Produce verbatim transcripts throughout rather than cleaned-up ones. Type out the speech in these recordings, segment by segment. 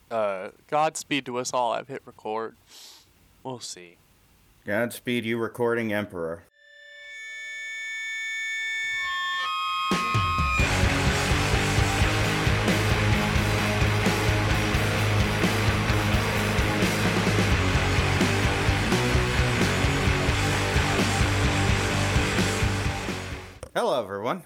Uh, Godspeed to us all. I've hit record. We'll see. Godspeed, you recording Emperor. Hello, everyone.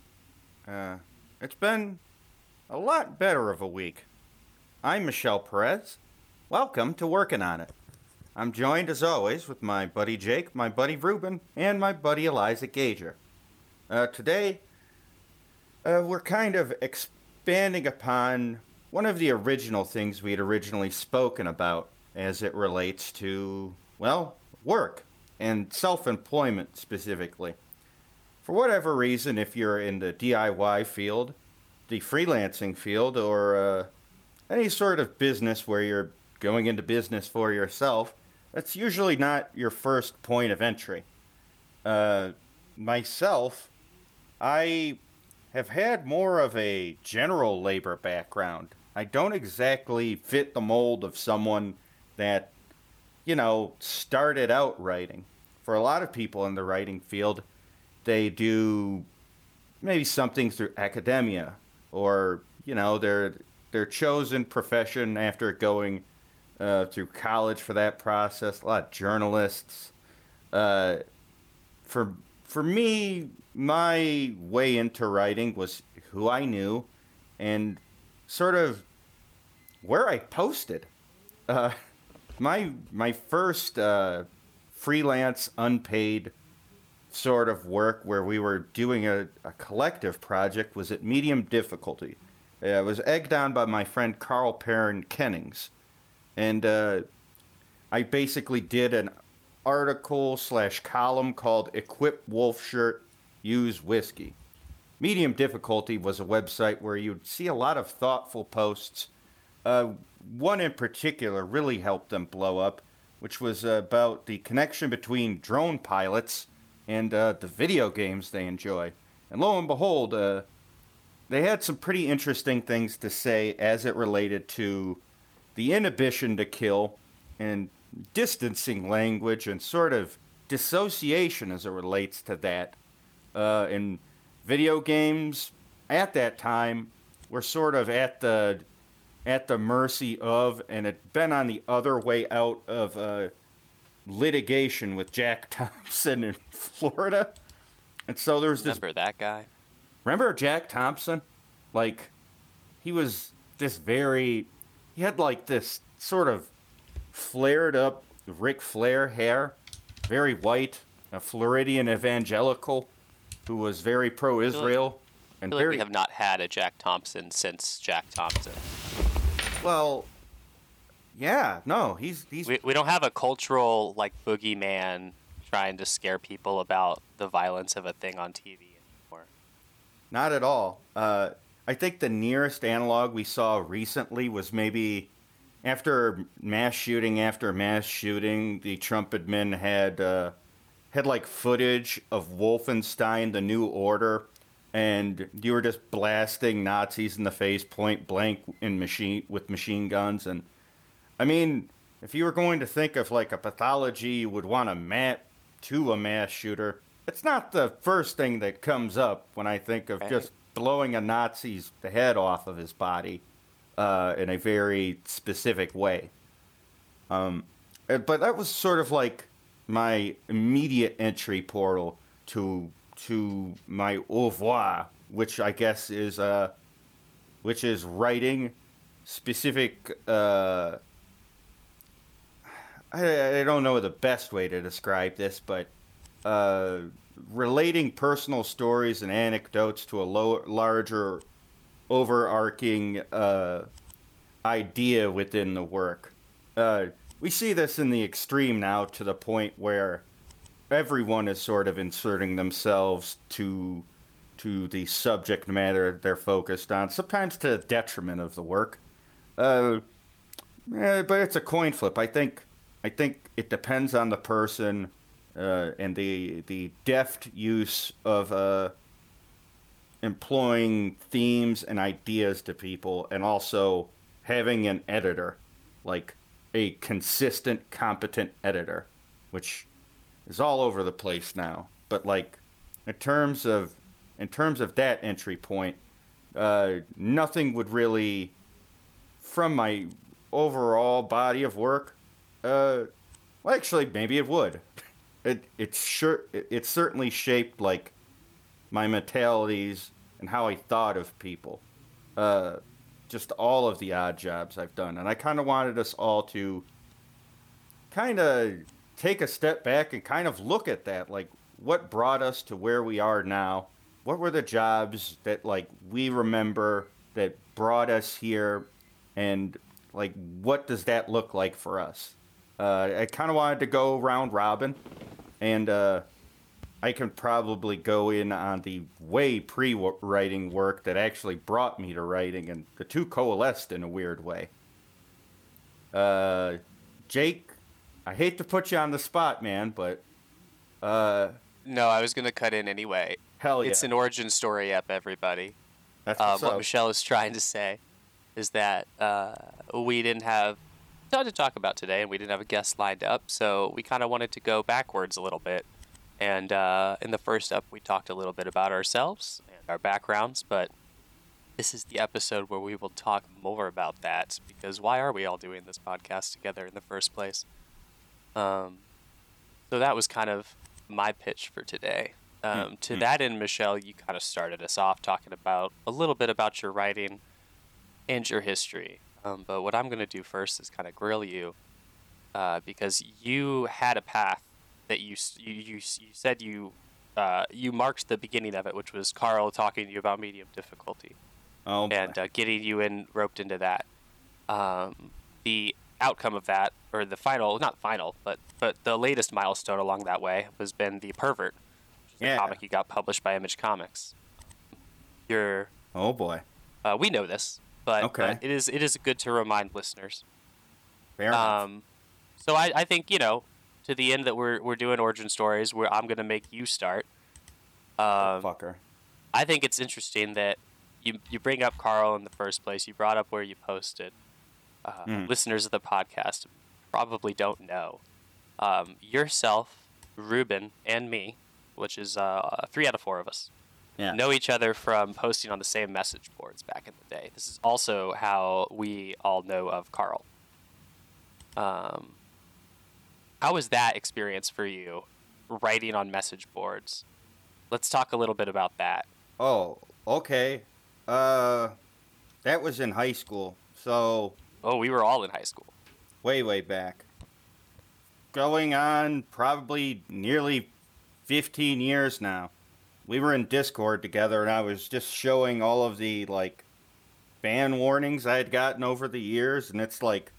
Uh, it's been a lot better of a week. I'm Michelle Perez. Welcome to Working On It. I'm joined, as always, with my buddy Jake, my buddy Ruben, and my buddy Eliza Gager. Uh, today, uh, we're kind of expanding upon one of the original things we had originally spoken about as it relates to, well, work and self-employment specifically. For whatever reason, if you're in the D I Y field, the freelancing field, or uh, any sort of business where you're going into business for yourself, that's usually not your first point of entry. Uh, myself, I have had more of a general labor background. I don't exactly fit the mold of someone that, you know, started out writing. For a lot of people in the writing field, they do maybe something through academia, or, you know, their their chosen profession after going uh, through college for that process. A lot of journalists. Uh, for for me, my way into writing was who I knew and sort of where I posted. Uh, my my first uh, freelance, unpaid sort of work where we were doing a, a collective project was at medium difficulty. Uh, it was egged on by my friend Carl Perrin Kennings. And uh, I basically did an article slash column called Equip Wolf Shirt, Use Whiskey. Medium difficulty was a website where you'd see a lot of thoughtful posts. Uh, one in particular really helped them blow up, which was uh, about the connection between drone pilots and uh, the video games they enjoy. And lo and behold, uh, they had some pretty interesting things to say as it related to the inhibition to kill and distancing language and sort of dissociation as it relates to that. Uh, and video games at that time were sort of at the at the mercy of, and had been on the other way out of uh, litigation with Jack Thompson in Florida. And so there's this... Remember that guy? Remember Jack Thompson? Like, he was this very... He had, like, this sort of flared-up Ric Flair hair. Very white. A Floridian evangelical who was very pro-Israel. I and feel like very... we have not had a Jack Thompson since Jack Thompson. Well... Yeah, no, he's... he's We, we don't have a cultural, like, boogeyman trying to scare people about the violence of a thing on T V anymore. Not at all. Uh, I think the nearest analog we saw recently was maybe after mass shooting after mass shooting, the Trump admin had, uh, had like, footage of Wolfenstein, The New Order, and you were just blasting Nazis in the face point blank in machine with machine guns. And I mean, if you were going to think of, like, a pathology you would want to map to a mass shooter, it's not the first thing that comes up when I think of just blowing a Nazi's the head off of his body uh, in a very specific way. Um, but that was sort of like my immediate entry portal to to my au revoir, which I guess is uh, which is writing specific. Uh, I, I don't know the best way to describe this, but uh, relating personal stories and anecdotes to a low, larger, overarching uh, idea within the work. Uh, we see this in the extreme now to the point where everyone is sort of inserting themselves to to the subject matter they're focused on, sometimes to the detriment of the work. Uh, eh, but it's a coin flip. I think. I think it depends on the person uh, and the the deft use of uh, employing themes and ideas to people, and also having an editor, like a consistent, competent editor, which is all over the place now. But like in terms of in terms of that entry point, uh, nothing would really, from my overall body of work, uh, well, actually, maybe it would. It it's sure it, it certainly shaped like my mentalities and how I thought of people. Uh, just all of the odd jobs I've done, and I kind of wanted us all to kind of take a step back and kind of look at that, like what brought us to where we are now. What were the jobs that like we remember that brought us here, and like what does that look like for us? Uh, I kind of wanted to go round robin, and uh, I can probably go in on the way pre-writing work that actually brought me to writing, and the two coalesced in a weird way. Uh, Jake, I hate to put you on the spot, man, but uh, No, I was going to cut in anyway. hell yeah. It's an origin story up, everybody. That's Uh, what's what up. Michelle is trying to say is that uh, we didn't have a ton to talk about today, and we didn't have a guest lined up, so we kind of wanted to go backwards a little bit. And uh, in the first up, we talked a little bit about ourselves and our backgrounds, but this is the episode where we will talk more about that, because why are we all doing this podcast together in the first place? Um, so that was kind of my pitch for today. Um, to mm. that end, Michelle, you kind of started us off talking about a little bit about your writing and your history. Um, but what I'm going to do first is kind of grill you, uh, because you had a path that you s- you you, s- you said you uh, you marked the beginning of it, which was Carl talking to you about medium difficulty Oh, boy. and uh, getting you in roped into that. Um, the outcome of that, or the final, not final, but but the latest milestone along that way, was been the Pervert, which is the Yeah. comic you got published by Image Comics. You're Oh boy. uh, we know this, but Okay. uh, it is it is good to remind listeners. Fair enough. Um, so I, I think, you know, to the end that we're we're doing origin stories, where I'm gonna make you start. Um, Fucker. I think it's interesting that you you bring up Carl in the first place. You brought up where you posted. Uh, Mm. Listeners of the podcast probably don't know. Um, yourself, Ruben, and me, which is uh, three out of four of us, Yeah. know each other from posting on the same message boards back in the day. This is also how we all know of Carl. Um, how was that experience for you, writing on message boards? Let's talk a little bit about that. Oh, okay. Uh, that was in high school. So Oh, we were all in high school. way, way back. Going on probably nearly fifteen years now. We were in Discord together, and I was just showing all of the, like, ban warnings I had gotten over the years, and it's, like,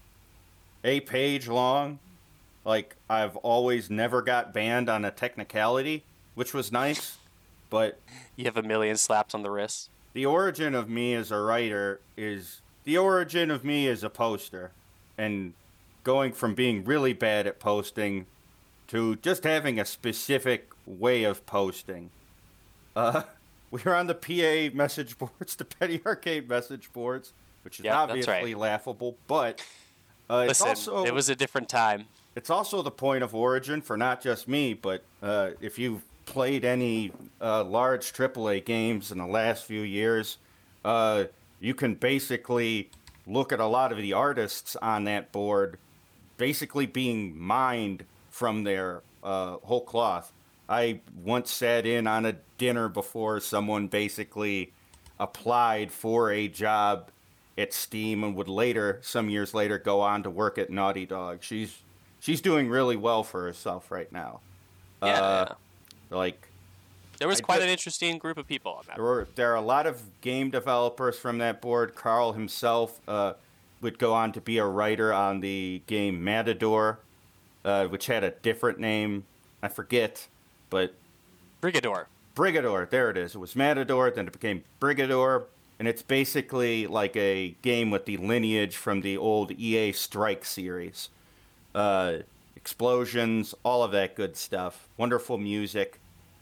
a page long. Like, I've always never got banned on a technicality, which was nice, but You have a million slaps on the wrist. the origin of me as a writer is the origin of me as a poster, and going from being really bad at posting to just having a specific way of posting. Uh, we were on the P A message boards, the Petty Arcade message boards, which is Yep, that's obviously right. laughable, but uh, it's Listen, also it was a different time. it's also the point of origin for not just me, but uh, if you've played any uh, large triple A games in the last few years, uh, you can basically look at a lot of the artists on that board basically being mined from their uh, whole cloth. I once sat in on a dinner before someone basically applied for a job at Steam and would later, some years later, go on to work at Naughty Dog. She's she's doing really well for herself right now. Yeah. Uh, like, there was I quite just- an interesting group of people on that. there were there are a lot of game developers from that board. Carl himself uh, would go on to be a writer on the game Matador, uh, which had a different name. I forget, but Brigador. Brigador, there it is. It was Matador, then it became Brigador, and it's basically like a game with the lineage from the old E A Strike series. Uh, explosions, all of that good stuff. Wonderful music.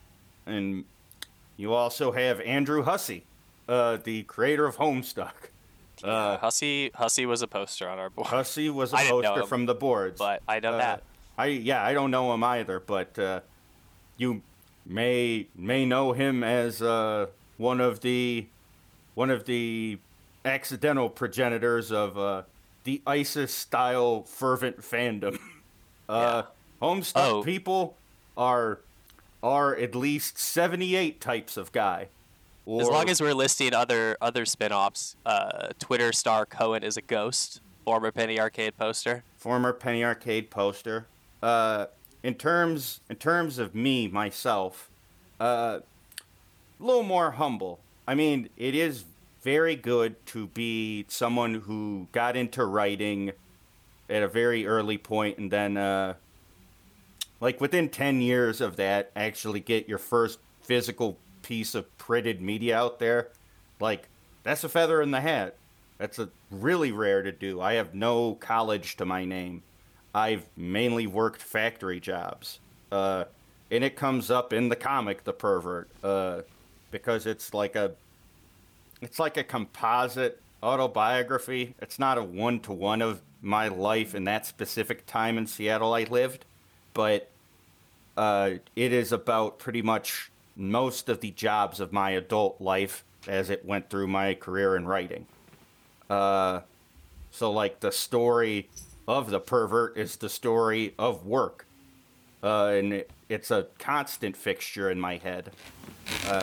And you also have Andrew Hussey, uh, the creator of Homestuck. Uh, Hussey Hussey was a poster on our board. Hussey was a I didn't know poster him, from the boards. but I know Uh, that. I yeah, I don't know him either, but uh, you may may know him as uh, one of the one of the accidental progenitors of uh, the ISIS-style fervent fandom. Uh, Homestuck Oh. people are are at least seventy-eight types of guy. Or, As long as we're listing other other spin-offs, uh, Twitter star Cohen is a ghost, former Penny Arcade poster. former Penny Arcade poster. Uh, in terms in terms of me myself, uh, a little more humble. I mean, it is very good to be someone who got into writing at a very early point, and then, uh, like within ten years of that, actually get your first physical piece of printed media out there. Like, that's a feather in the hat. That's a really rare to do. I have no college to my name. I've mainly worked factory jobs. Uh, and it comes up in the comic, The Pervert, uh, because it's like a, it's like a composite autobiography. It's not a one-to-one of my life in that specific time in Seattle I lived, but uh, it is about pretty much most of the jobs of my adult life as it went through my career in writing. Uh, so, like, the story of The Pervert is the story of work. Uh, and it, it's a constant fixture in my head. Uh,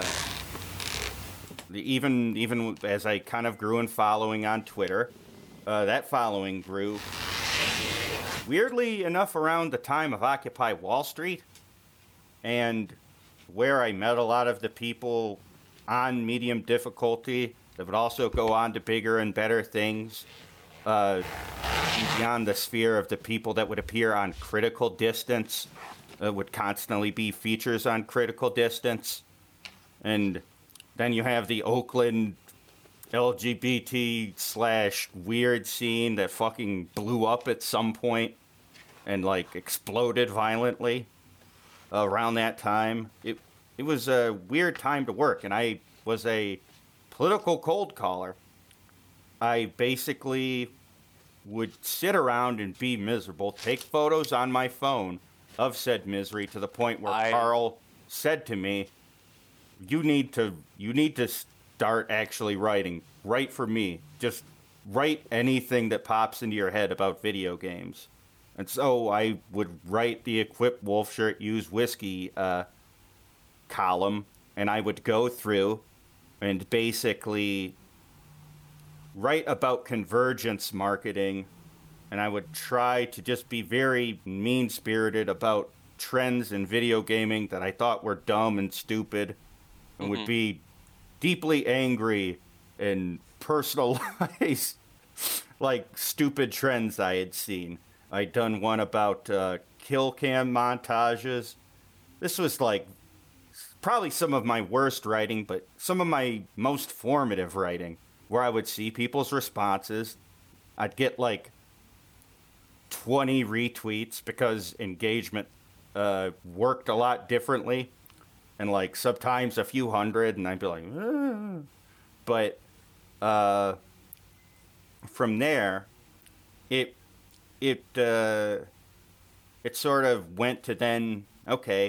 even even as I kind of grew in following on Twitter, uh, that following grew, weirdly enough, around the time of Occupy Wall Street, and where I met a lot of the people on medium difficulty that would also go on to bigger and better things, uh, beyond the sphere of the people that would appear on Critical Distance, uh, would constantly be features on Critical Distance. And then you have the Oakland L G B T slash weird scene that fucking blew up at some point and, like, exploded violently around that time. It it was a weird time to work, and I was a political cold caller. I basically would sit around and be miserable, take photos on my phone of said misery to the point where I... Carl said to me, you need to you need to start actually writing. Write for me. Just write anything that pops into your head about video games. And so I would write the Equip Wolf Shirt Use Whiskey uh, column, and I would go through and basically write about convergence marketing, and I would try to just be very mean-spirited about trends in video gaming that I thought were dumb and stupid, and mm-hmm. would be deeply angry and personalize like stupid trends I had seen. I'd done one about uh, kill cam montages. This was like probably some of my worst writing, but some of my most formative writing, where I would see people's responses. I'd get like twenty retweets because engagement uh, worked a lot differently, and like sometimes a few hundred, and I'd be like, ah. But uh, from there, it it uh, it sort of went to then, okay,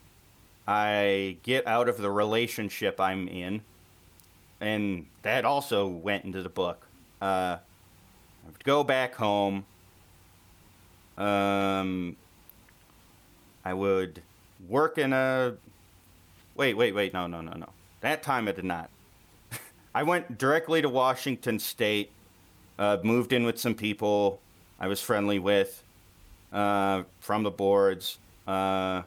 I get out of the relationship I'm in, and that also went into the book. Uh, I would go back home. Um, I would work in a... Wait, wait, wait, no, no, no, no. That time I did not. I went directly to Washington State, uh, moved in with some people I was friendly with uh, from the boards. Uh,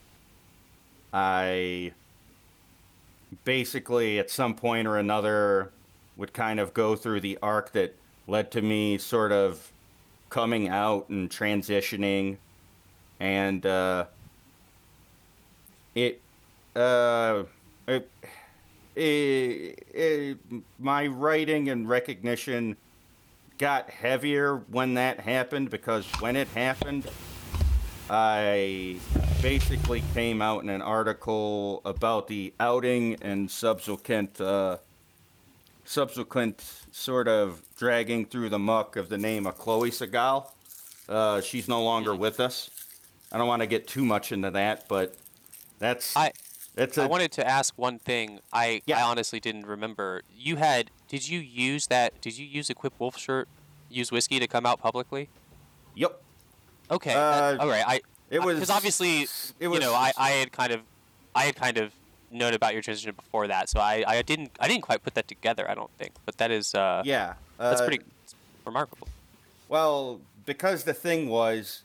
I basically, at some point or another, would kind of go through the arc that led to me sort of coming out and transitioning. And uh, it, uh, it, it, it, my writing and recognition got heavier when that happened, because when it happened, I basically came out in an article about the outing and subsequent uh, subsequent sort of dragging through the muck of the name of Chloe Segal. Uh, she's no longer with us. I don't want to get too much into that, but that's I that's a I wanted to ask one thing. I Yeah. I honestly didn't remember. You had did you use that? Did you use a Quip Wolf shirt? Use whiskey to come out publicly? yep. Okay. Uh, that- all right. I It was because obviously it you was know I, I had kind of I had kind of known about your transition before that, so I, I didn't I didn't quite put that together. I don't think, but that is uh yeah. that's uh, pretty remarkable. Well, because the thing was,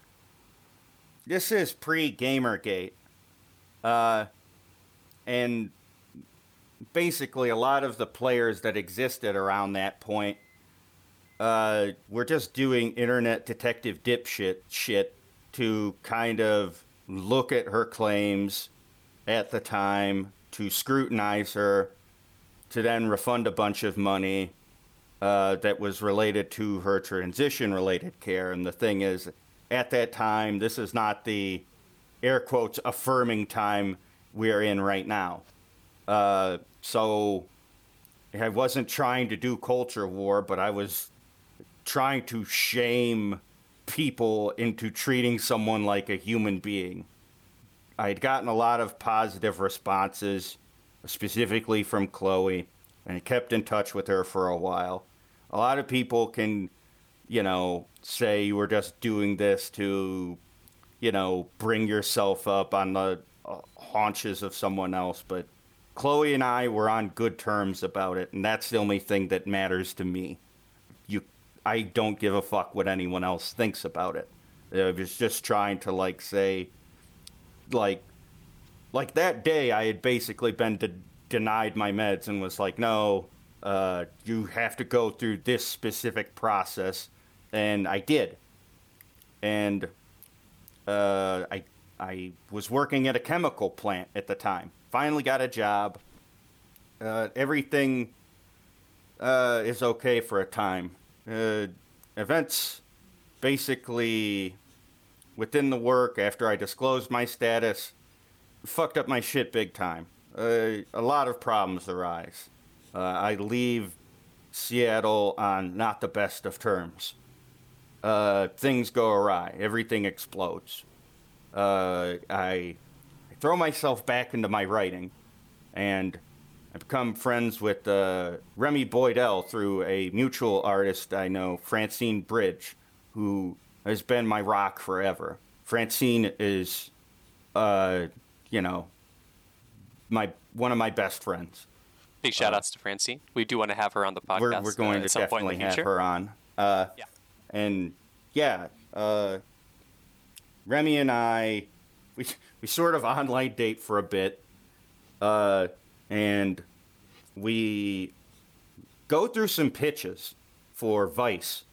this is pre-Gamergate, uh, and basically a lot of the players that existed around that point uh, were just doing internet detective dipshit shit to kind of look at her claims at the time, to scrutinize her, to then refund a bunch of money uh, that was related to her transition-related care. And the thing is, at that time, this is not the air quotes affirming time we're in right now. Uh, so I wasn't trying to do culture war, but I was trying to shame people into treating someone like a human being. I had gotten a lot of positive responses, specifically from Chloe, and I kept in touch with her for a while. A lot of people can, you know, say you were just doing this to, you know, bring yourself up on the uh, haunches of someone else, but Chloe and I were on good terms about it, and that's the only thing that matters to me. You, I don't give a fuck what anyone else thinks about it. I was just trying to, like, say, like, like that day I had basically been de- denied my meds and was like, no, uh, you have to go through this specific process, and I did. And uh, I I was working at a chemical plant at the time. Finally got a job. Uh, everything uh, is okay for a time. Uh, events basically within the work, after I disclosed my status, fucked up my shit big time. Uh, a lot of problems arise. Uh, I leave Seattle on not the best of terms. Uh, things go awry. Everything explodes. Uh, I, I throw myself back into my writing, and I become friends with uh, Remy Boydell through a mutual artist I know, Francine Bridge, who has been my rock forever. Francine is, uh, you know, my one of my best friends. Big shout outs to Francine. We do want to have her on the podcast. We're, we're going uh, to at some point definitely in the have future. her on. Uh, Yeah. And yeah, uh, Remy and I, we we sort of online date for a bit, uh, and we go through some pitches for Vice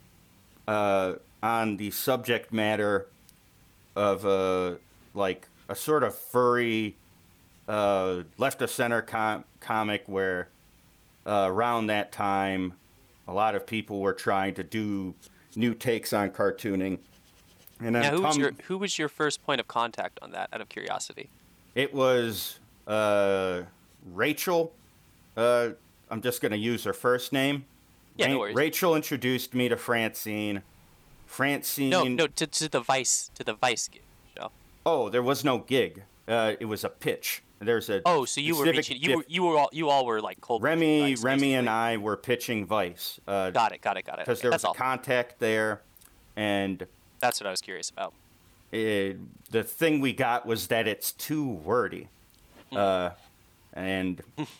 uh, on the subject matter of uh, like a sort of furry uh, left of center com- comic where uh, around that time a lot of people were trying to do new takes on cartooning. And then Now, who was Tom- your who was your first point of contact on that? Out of curiosity. it was uh, Rachel. Uh, I'm just going to use her first name. Yeah, no Ra- worries. Rachel introduced me to Francine. Francine. No, no, to, to the Vice to the Vice gig show. Oh, there was no gig. Uh, it was a pitch. There's a. Oh, so you were specific pitching, you were diff- you were all you all were like cold. Remy, Vice, Remy, and basically. I were pitching Vice. Uh, Got it, got it, got it. because Okay, there that's was a all. contact there, and That's what I was curious about. it, the thing we got was that it's too wordy. Uh, and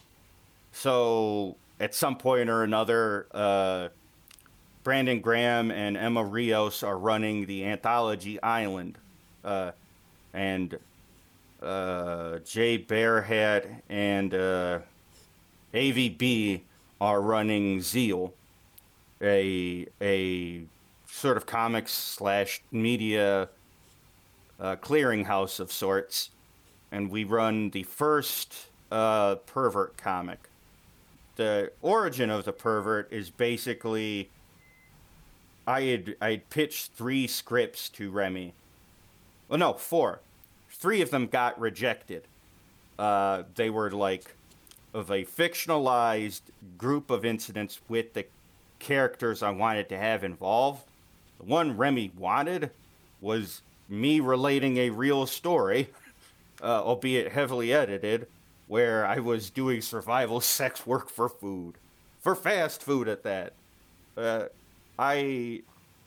so at some point or another, uh, Brandon Graham and Emma Rios are running the Anthology Island. Uh, and uh, Jay Bearhead and uh, A V B are running Zeal, a, a sort of comics slash media uh, clearinghouse of sorts, and we run the first uh, Pervert comic. The origin of the Pervert is basically I had I had pitched three scripts to Remy. Well, no, four. Three of them got rejected. Uh, they were like of a fictionalized group of incidents with the characters I wanted to have involved. The one Remy wanted was me relating a real story, uh, albeit heavily edited, where I was doing survival sex work for food. For fast food at that. Uh, I...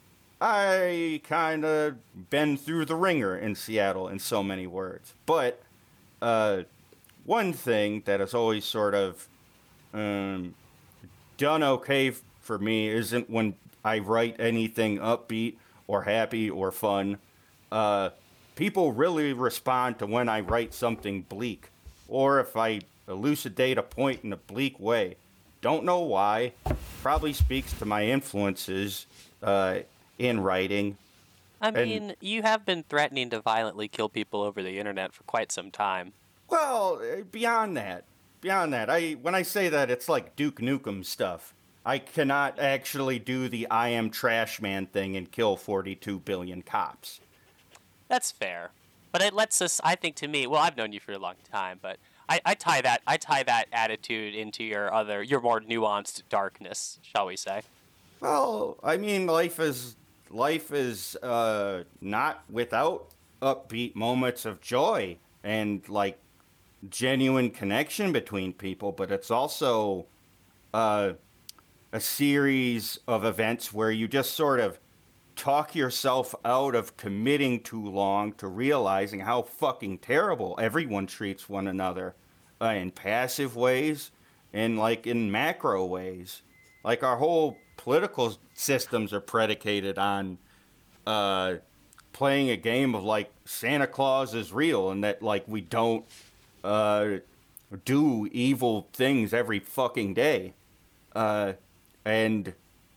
I kind of been through the ringer in Seattle in so many words. But, uh, one thing that has always sort of, um, done okay f- for me isn't when I write anything upbeat or happy or fun. Uh, people really respond to when I write something bleak, or if I elucidate a point in a bleak way. Don't know why. Probably speaks to my influences, uh, in writing. I And, mean, you have been threatening to violently kill people over the internet for quite some time. well, uh, beyond that, beyond that, I when I say that, it's like Duke Nukem stuff. I cannot actually do the I am trash man thing and kill forty-two billion cops. That's fair. But it lets us, I think to me, well, I've known you for a long time, but I, I tie that I tie that attitude into your other, your more nuanced darkness, shall we say. Well, I mean, life is life is uh, not without upbeat moments of joy and like genuine connection between people, but it's also uh, a series of events where you just sort of talk yourself out of committing too long to realizing how fucking terrible everyone treats one another, uh, in passive ways and like in macro ways. Like our whole political systems are predicated on uh, playing a game of like Santa Claus is real and that like we don't uh, do evil things every fucking day. Uh, and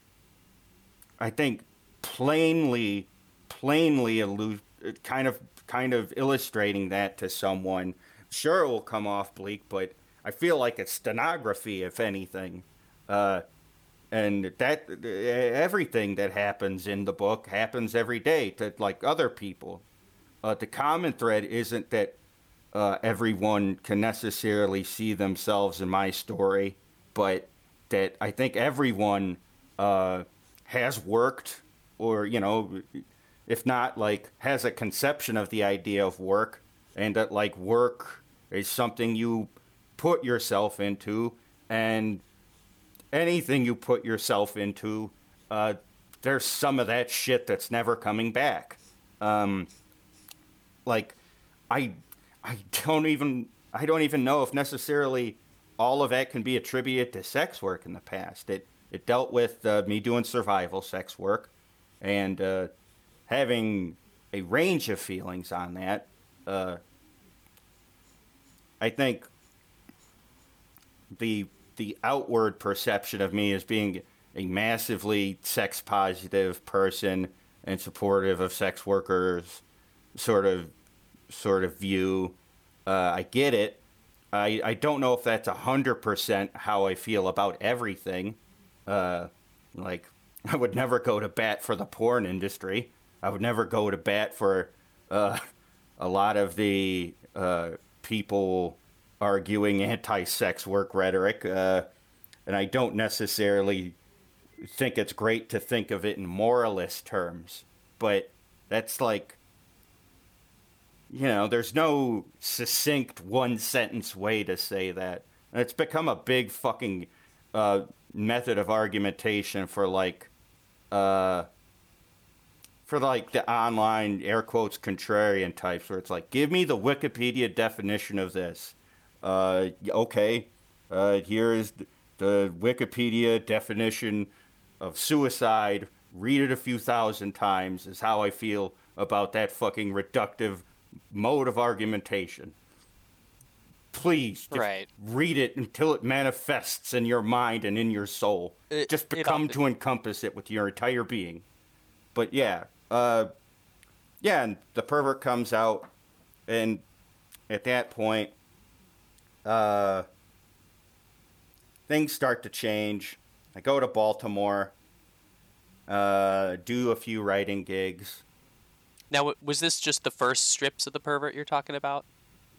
I think plainly, plainly allu- kind of kind of illustrating that to someone. Sure, it will come off bleak, but I feel like it's stenography, if anything. Uh, and that everything that happens in the book happens every day to like other people. Uh, the common thread isn't that uh, everyone can necessarily see themselves in my story, but that I think everyone uh, has worked, or you know, if not like has a conception of the idea of work, and that like work is something you put yourself into, and anything you put yourself into, uh, there's some of that shit that's never coming back. Um, like, I, I don't even, I don't even know if necessarily all of that can be attributed to sex work in the past. It, it dealt with uh, me doing survival sex work, and uh, having a range of feelings on that. Uh, I think the the outward perception of me as being a massively sex positive person and supportive of sex workers sort of sort of view. Uh, I get it. I, I don't know if that's one hundred percent how I feel about everything. Uh, like, I would never go to bat for the porn industry. I would never go to bat for uh, a lot of the uh, people arguing anti-sex work rhetoric, uh, and I don't necessarily think it's great to think of it in moralist terms, but that's like, you know, there's no succinct one-sentence way to say that. And it's become a big fucking uh, method of argumentation for like, uh, for like the online air quotes contrarian types, where it's like, give me the Wikipedia definition of this. Uh, okay, uh, here is the Wikipedia definition of suicide. Read it a few thousand times is how I feel about that fucking reductive mode of argumentation. Please, just Right. read it until it manifests in your mind and in your soul. It- just it become often- to encompass it with your entire being. But yeah, uh, yeah, and the pervert comes out, and at that point, uh, things start to change. I go to Baltimore, uh, do a few writing gigs. Now, w- was this just the first strips of The Pervert you're talking about?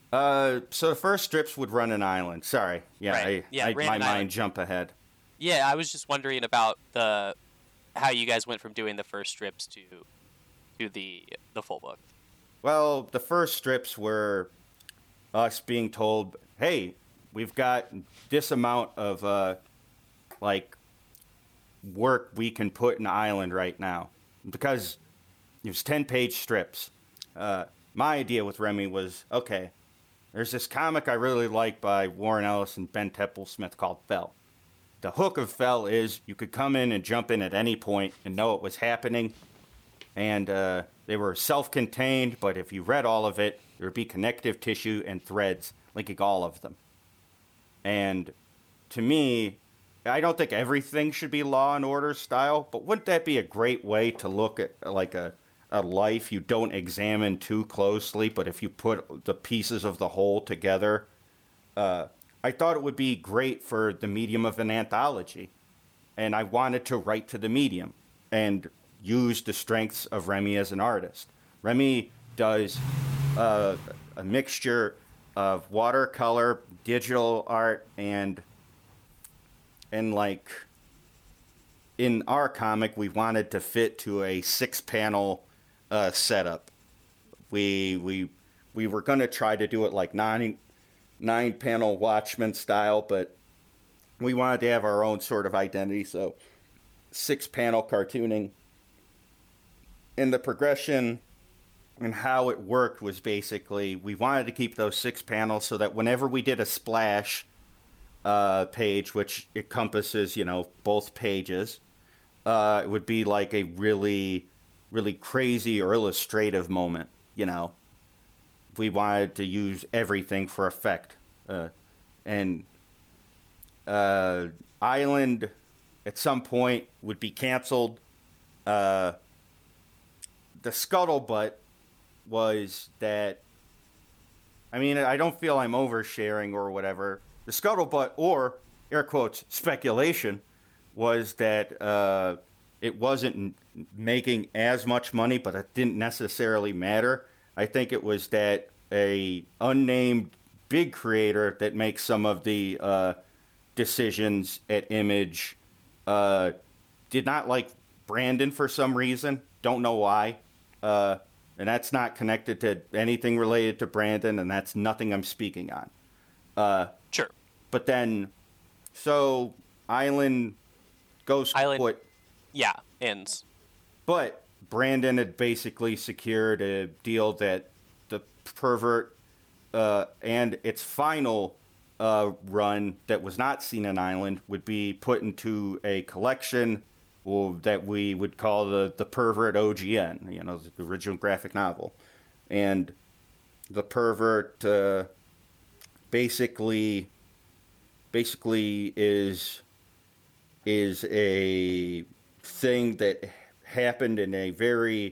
Uh, so the first strips would run an island. Sorry. Yeah, Right. I, Yeah, I ran my an mind island. jump ahead. Yeah, I was just wondering about the how you guys went from doing the first strips to to the the full book. Well, the first strips were us being told, "Hey, we've got this amount of uh, like work we can put in Island right now," because it was ten-page strips. Uh, my idea with Remy was, okay, there's this comic I really like by Warren Ellis and Ben Templesmith called Fell. The hook of Fell is you could come in and jump in at any point and know it was happening. And uh, they were self-contained, but if you read all of it, there would be connective tissue and threads linking all of them. And to me, I don't think everything should be Law and Order style, but wouldn't that be a great way to look at like a, a life you don't examine too closely, but if you put the pieces of the whole together, uh, I thought it would be great for the medium of an anthology. And I wanted to write to the medium and use the strengths of Remy as an artist. Remy does uh, a mixture of watercolor, digital art, and and like in our comic, we wanted to fit to a six-panel uh, setup. We we we were gonna try to do it like nine nine-panel Watchmen style, but we wanted to have our own sort of identity. So six-panel cartooning. And the progression and how it worked was basically we wanted to keep those six panels so that whenever we did a splash uh, page, which encompasses, you know, both pages, uh, it would be like a really, really crazy or illustrative moment, you know. We wanted to use everything for effect. Uh, and uh, Island, at some point, would be canceled. Uh, the scuttlebutt was that, I mean, I don't feel I'm oversharing or whatever. The scuttlebutt, or, air quotes, speculation, was that uh, it wasn't making as much money, but it didn't necessarily matter. I think it was that a unnamed big creator that makes some of the uh, decisions at Image uh, did not like Brandon for some reason. Don't know why. Uh, and that's not connected to anything related to Brandon, and that's nothing I'm speaking on. Uh, Sure. but then, so Island goes Island, put, yeah, ends. but Brandon had basically secured a deal that the Pervert uh, and its final uh, run that was not seen in Island would be put into a collection well, that we would call the, the Pervert O G N, you know, the original graphic novel. And the Pervert uh, basically basically is is a thing that happened in a very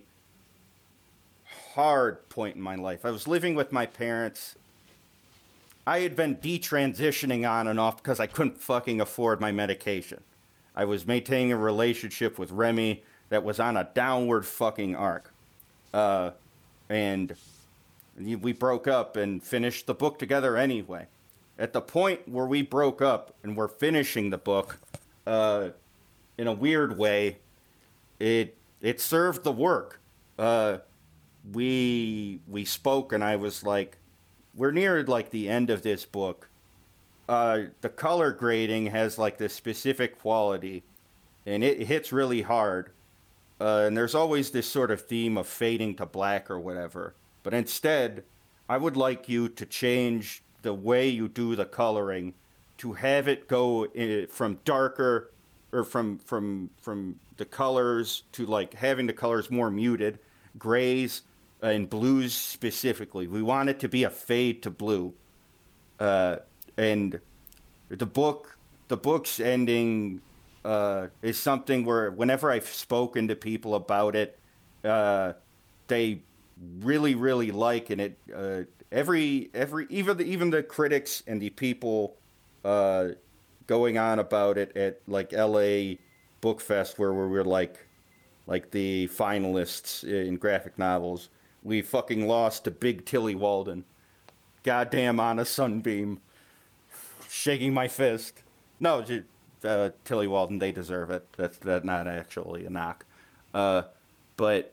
hard point in my life. I was living with my parents. I had been detransitioning on and off because I couldn't fucking afford my medication. I was maintaining a relationship with Remy that was on a downward fucking arc. Uh, and we broke up and finished the book together anyway. At the point where we broke up and we're finishing the book, uh, in a weird way, it it served the work. Uh, we we spoke and I was like, we're near like the end of this book. Uh, the color grading has like this specific quality, and it hits really hard. Uh, and there's always this sort of theme of fading to black or whatever. But instead, I would like you to change the way you do the coloring to have it go in, from darker or from from from the colors to like having the colors more muted, grays and blues specifically. We want it to be a fade to blue. Uh, and the book, the book's ending uh, is something where whenever I've spoken to people about it, uh, they really, really like, and it uh, every every even the, even the critics and the people uh, going on about it at like L A Book Fest, where we were like like the finalists in graphic novels, we fucking lost to Big Tilly Walden. goddamn on a sunbeam, shaking my fist. No, j- uh, Tilly Walden, they deserve it. That's that not actually a knock. Uh, but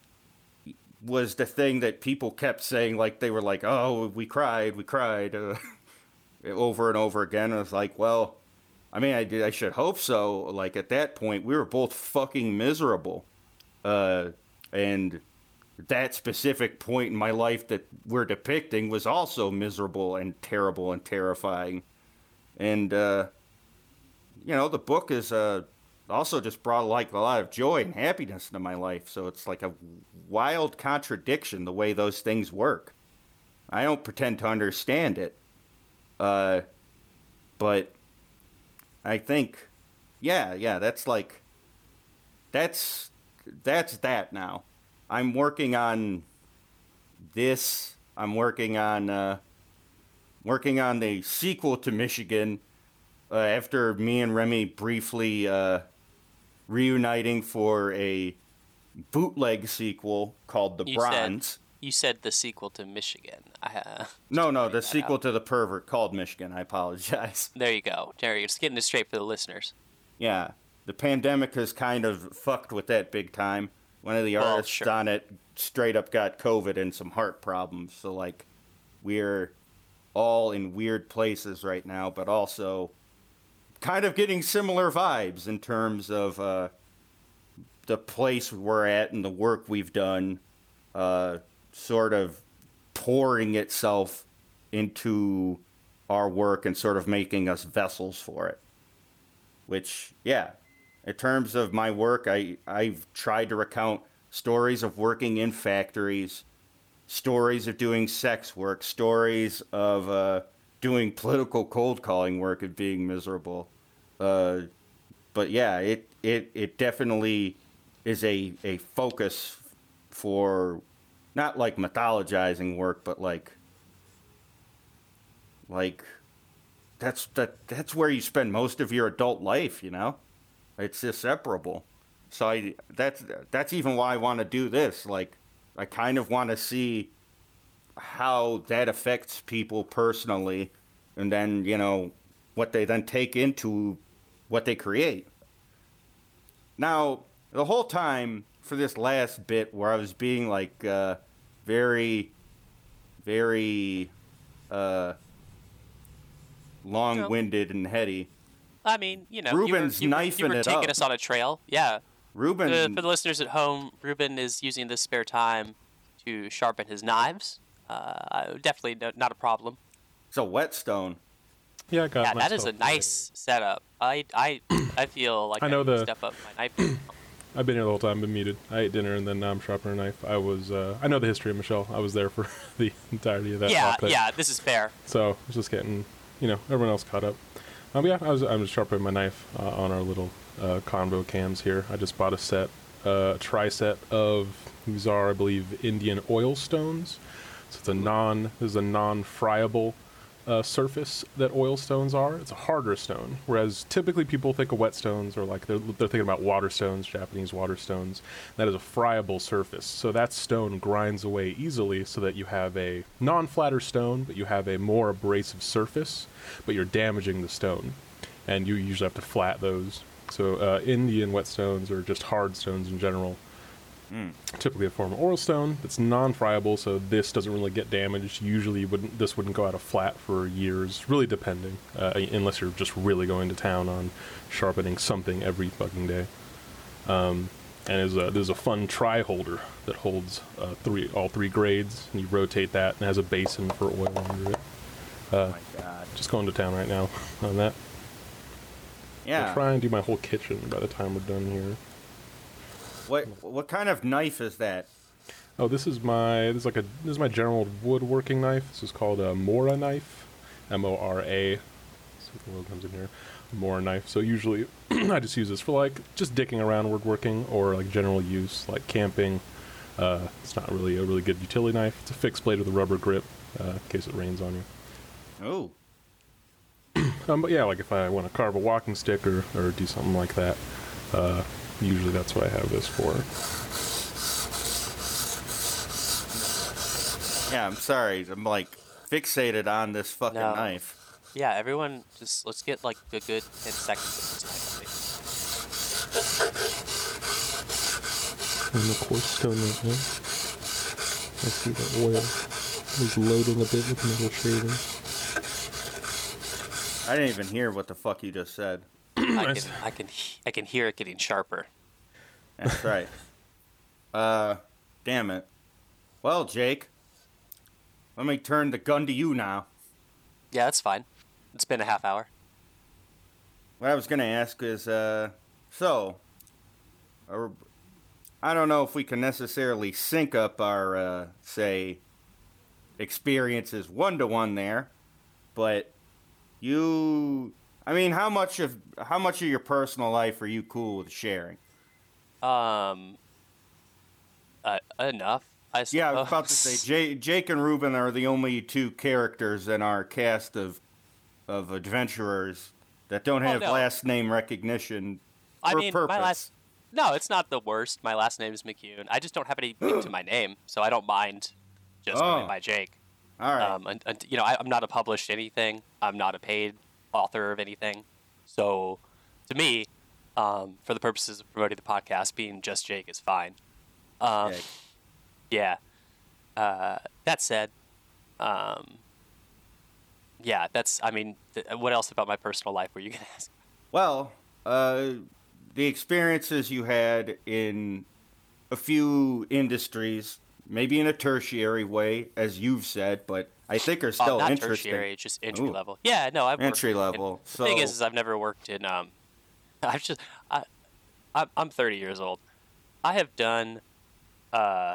was the thing that people kept saying, like, they were like, oh, we cried, we cried, uh, over and over again. I was like, well, I mean, I, did, I should hope so. Like, at that point, we were both fucking miserable. Uh, and that specific point in my life that we're depicting was also miserable and terrible and terrifying. And, uh, you know, the book is, uh, also just brought like a lot of joy and happiness into my life. So it's like a wild contradiction the way those things work. I don't pretend to understand it. Uh, but I think, yeah, yeah, that's like, that's, that's that now. I'm working on this. I'm working on, uh, working on the sequel to Michigan, uh, after me and Remy briefly, uh, reuniting for a bootleg sequel called The You Bronze. Said, you said the sequel to Michigan. I, uh, no, no, the sequel out. to The Pervert called Michigan. I apologize. There you go. Jerry, you're just getting it straight for the listeners. Yeah. The pandemic has kind of fucked with that big time. One of the well, artists sure. on it straight up got COVID and some heart problems. So, like, we're all in weird places right now, but also kind of getting similar vibes in terms of uh, the place we're at and the work we've done, uh, sort of pouring itself into our work and sort of making us vessels for it. Which, yeah, in terms of my work, I, I've tried to recount stories of working in factories, stories of doing sex work, stories of uh, doing political cold calling work and being miserable. Uh, but yeah, it, it, it definitely is a, a focus for not like mythologizing work, but like, like that's, that, that's where you spend most of your adult life, you know? It's inseparable. So I, that's, that's even why I want to do this. Like, I kind of want to see how that affects people personally, and then, you know, what they then take into what they create. Now, the whole time for this last bit where I was being like uh, very, very uh, long-winded and heady. I mean, you know, Ruben's you were, you knifing were, you were it taking up. us on a trail. Yeah. Ruben, Uh, for the listeners at home, Ruben is using this spare time to sharpen his knives. Uh, definitely no, not a problem. it's a whetstone. Yeah, I got Yeah, that is myself a nice setup. I, I, I feel like I I, know need to the- step up my knife game. I've been here the whole time, been muted. I ate dinner and then now I'm sharpening a knife. I was, uh, I know the history of Michelle. I was there for the entirety of that. Yeah, topic. yeah, this is fair. So I was just getting, you know, everyone else caught up. Um, yeah, I was, I'm just sharpening my knife uh, on our little uh, convo cams here. I just bought a set, uh, a tri-set of, these are, I believe, Indian oil stones. So it's a non, this is a non-friable uh, surface that oil stones are. It's a harder stone, whereas typically people think of whetstones or like they're, they're thinking about water stones, Japanese water stones. That is a friable surface. So that stone grinds away easily so that you have a non-flatter stone, but you have a more abrasive surface, but you're damaging the stone. And you usually have to flat those. So uh, Indian whetstones or just hard stones in general, Mm. typically a form of oil stone that's non-friable, so this doesn't really get damaged. Usually, wouldn't this wouldn't go out of flat for years, really depending, uh, unless you're just really going to town on sharpening something every fucking day. Um, and there's a, there's a fun tri holder that holds uh, three all three grades, and you rotate that and has a basin for oil under it. Uh, Oh my god. just going to town right now on that. Yeah. I'll try and do my whole kitchen by the time we're done here. What what kind of knife is that? Oh, this is my this is like a this is my general woodworking knife. This is called a Mora knife, M O R A. See if the logo comes in here. Mora knife. So usually I just use this for like just dicking around woodworking or like general use, like camping. Uh, it's not really a really good utility knife. It's a fixed blade with a rubber grip uh, in case it rains on you. Oh. Um, but yeah, like if I want to carve a walking stick or, or do something like that, uh, usually that's what I have this for. Yeah, I'm sorry. I'm like fixated on this fucking No. knife. Yeah, everyone, just let's get like a good ten seconds of this knife. On the coarse stone right now. I see the oil is loading a bit with metal shavings. I didn't even hear what the fuck you just said. I can, I can, he- I can hear it getting sharper. That's right. Uh, damn it. Well, Jake, let me turn the gun to you now. Yeah, that's fine. It's been a half hour. What I was gonna ask is, uh, so, uh, I don't know if we can necessarily sync up our, uh, say, experiences one to one there, but you, I mean, how much of how much of your personal life are you cool with sharing? Um, uh, enough. I suppose. Yeah, I was about to say, Jay, Jake and Ruben are the only two characters in our cast of of adventurers that don't Oh, have no. last name recognition for I mean, purpose. my last. No, it's not the worst. My last name is McCune. I just don't have anything to my name, so I don't mind just Oh. going by Jake. All right. Um, and, and, you know, I, I'm not a published anything. I'm not a paid author of anything. So, to me, um, for the purposes of promoting the podcast, being just Jake is fine. Um, Jake. yeah. Uh, that said, um, yeah, that's. I mean, th- what else about my personal life were you gonna ask? Well, uh, the experiences you had in a few industries, maybe in a tertiary way, as you've said, but I think are still uh, not interesting. tertiary, just entry Ooh. level. Yeah, no, I've worked Entry in- level. The thing is, So- is I've never worked in. Um, I've just. I, I'm I'm thirty years old. I have done, uh,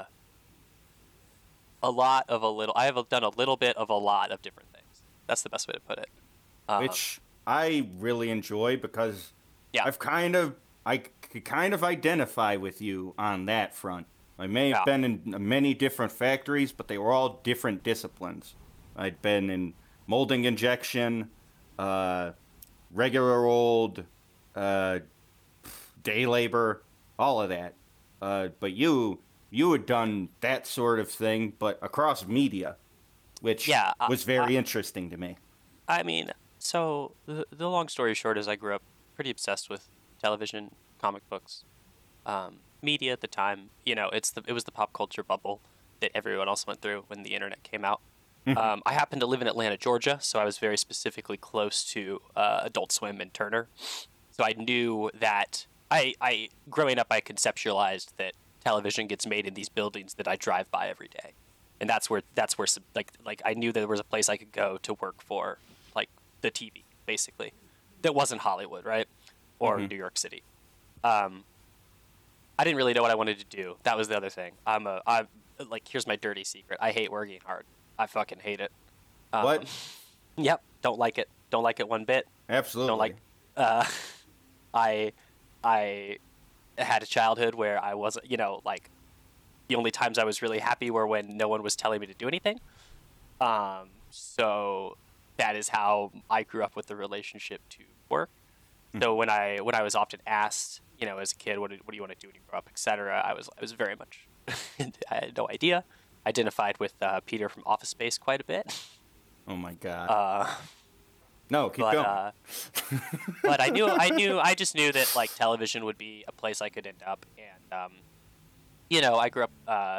a lot of a little. I have done a little bit of a lot of different things. That's the best way to put it. Um, Which I really enjoy because yeah, I've kind of I could kind of identify with you on that front. I may have Yeah. been in many different factories, but they were all different disciplines. I'd been in molding injection, uh, regular old uh, day labor, all of that. Uh, but you you had done that sort of thing, but across media, which Yeah, I- was very I- interesting to me. I mean, so the, the long story short is I grew up pretty obsessed with television, comic books, um, media at the time. You know, it's the it was the pop culture bubble that everyone else went through when the internet came out. um, I happened to live in Atlanta, Georgia, so I was very specifically close to uh, Adult Swim and Turner. So I knew that I, I growing up, I conceptualized that television gets made in these buildings that I drive by every day, and that's where that's where some, like like I knew there was a place I could go to work for like the T V basically that wasn't Hollywood, right, or New York City. Um, I didn't really know what I wanted to do. That was the other thing. I'm a I'm like here's my dirty secret. I hate working hard. I fucking hate it. Um, What? Yep. Don't like it. Don't like it one bit. Absolutely. Don't like. Uh, I, I had a childhood where I wasn't, you know, like the only times I was really happy were when no one was telling me to do anything. Um, so that is how I grew up with the relationship to work. So when I when I was often asked, you know, as a kid, what do, what do you want to do when you grow up, et cetera, I was I was very much I had no idea. Identified with uh, Peter from Office Space quite a bit. Oh my god. Uh, no, keep but going. uh, but I knew I knew I just knew that like television would be a place I could end up, and um, you know I grew up uh,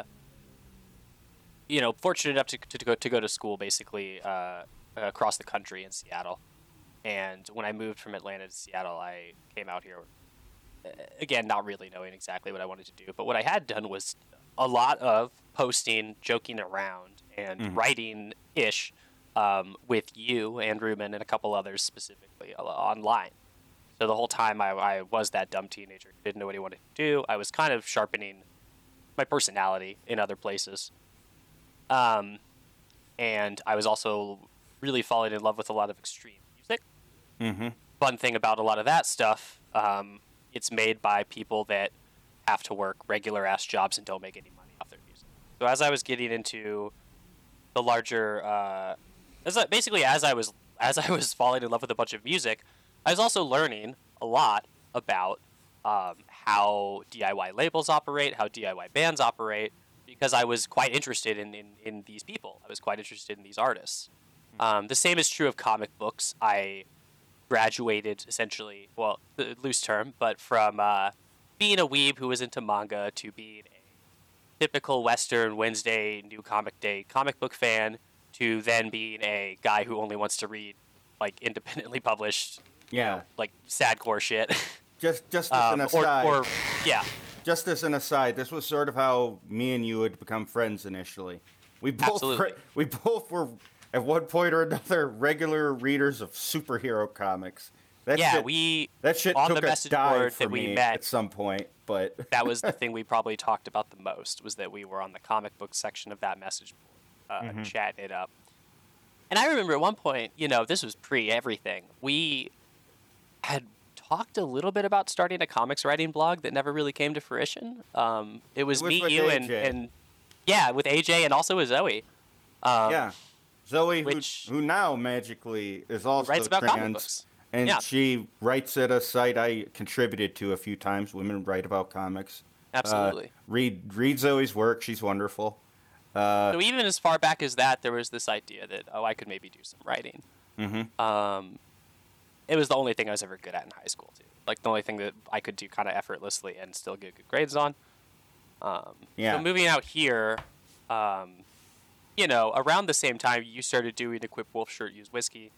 you know fortunate enough to, to go to go to school basically uh, across the country in Seattle, and when I moved from Atlanta to Seattle, I came out here uh, again not really knowing exactly what I wanted to do, but what I had done was a lot of posting, joking around, and writing ish. Um, with you and Ruben and a couple others specifically uh, online. So the whole time I, I was that dumb teenager who didn't know what he wanted to do. I was kind of sharpening my personality in other places. Um, and I was also really falling in love with a lot of extreme music. Mm-hmm. Fun thing about a lot of that stuff, um, it's made by people that have to work regular ass jobs and don't make any money off their music. So as I was getting into the larger... Uh, As I, basically, as I was as I was falling in love with a bunch of music, I was also learning a lot about um, how D I Y labels operate, how D I Y bands operate, because I was quite interested in, in, in these people. I was quite interested in these artists. Um, the same is true of comic books. I graduated essentially, well, loose term, but from uh, being a weeb who was into manga to being a typical Western Wednesday New Comic Day comic book fan to then being a guy who only wants to read like independently published, Yeah. like sadcore shit. Just just as um, an or, aside. or yeah, Just as an aside, this was sort of how me and you had become friends initially. We both Absolutely. re- we both were at one point or another regular readers of superhero comics. That yeah. shit, We that shit on took the a message dive board for that we me met. at some point, but That was the thing we probably talked about the most, was that we were on the comic book section of that message board, uh, Mm-hmm. chatting it up. And I remember at one point, you know, this was pre everything. We had talked a little bit about starting a comics writing blog that never really came to fruition. Um, it was, It was me, with you, and, A J. and yeah, with A J and also with Zoe. Um, yeah, Zoe, which- who, who now magically is also writes about comic trans, books. and Yeah. she writes at a site I contributed to a few times. Women write about comics. Absolutely. Uh, read read Zoe's work. She's wonderful. Uh, So even as far back as that, there was this idea that, oh, I could maybe do some writing. mhm. Um, it was the only thing I was ever good at in high school, too. Like, the only thing that I could do kind of effortlessly and still get good grades on. Um, Yeah. So moving out here, um, you know, around the same time you started doing Equip Wolf Shirt Use Whiskey,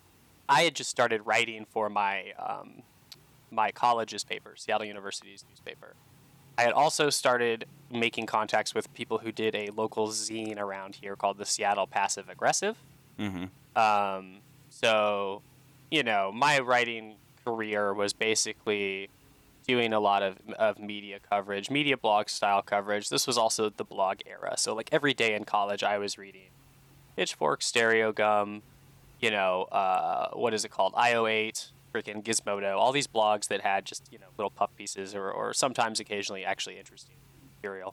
I had just started writing for my um, my college's paper, Seattle University's newspaper. I had also started making contacts with people who did a local zine around here called the Seattle Passive Aggressive. Mhm. Um, so, you know, my writing career was basically doing a lot of, of media coverage, media blog style coverage. This was also the blog era. So, like, every day in college, I was reading Pitchfork, Stereo Gum, you know, uh, what is it called? I O eight, freaking Gizmodo, all these blogs that had just, you know, little puff pieces or, or sometimes occasionally actually interesting material.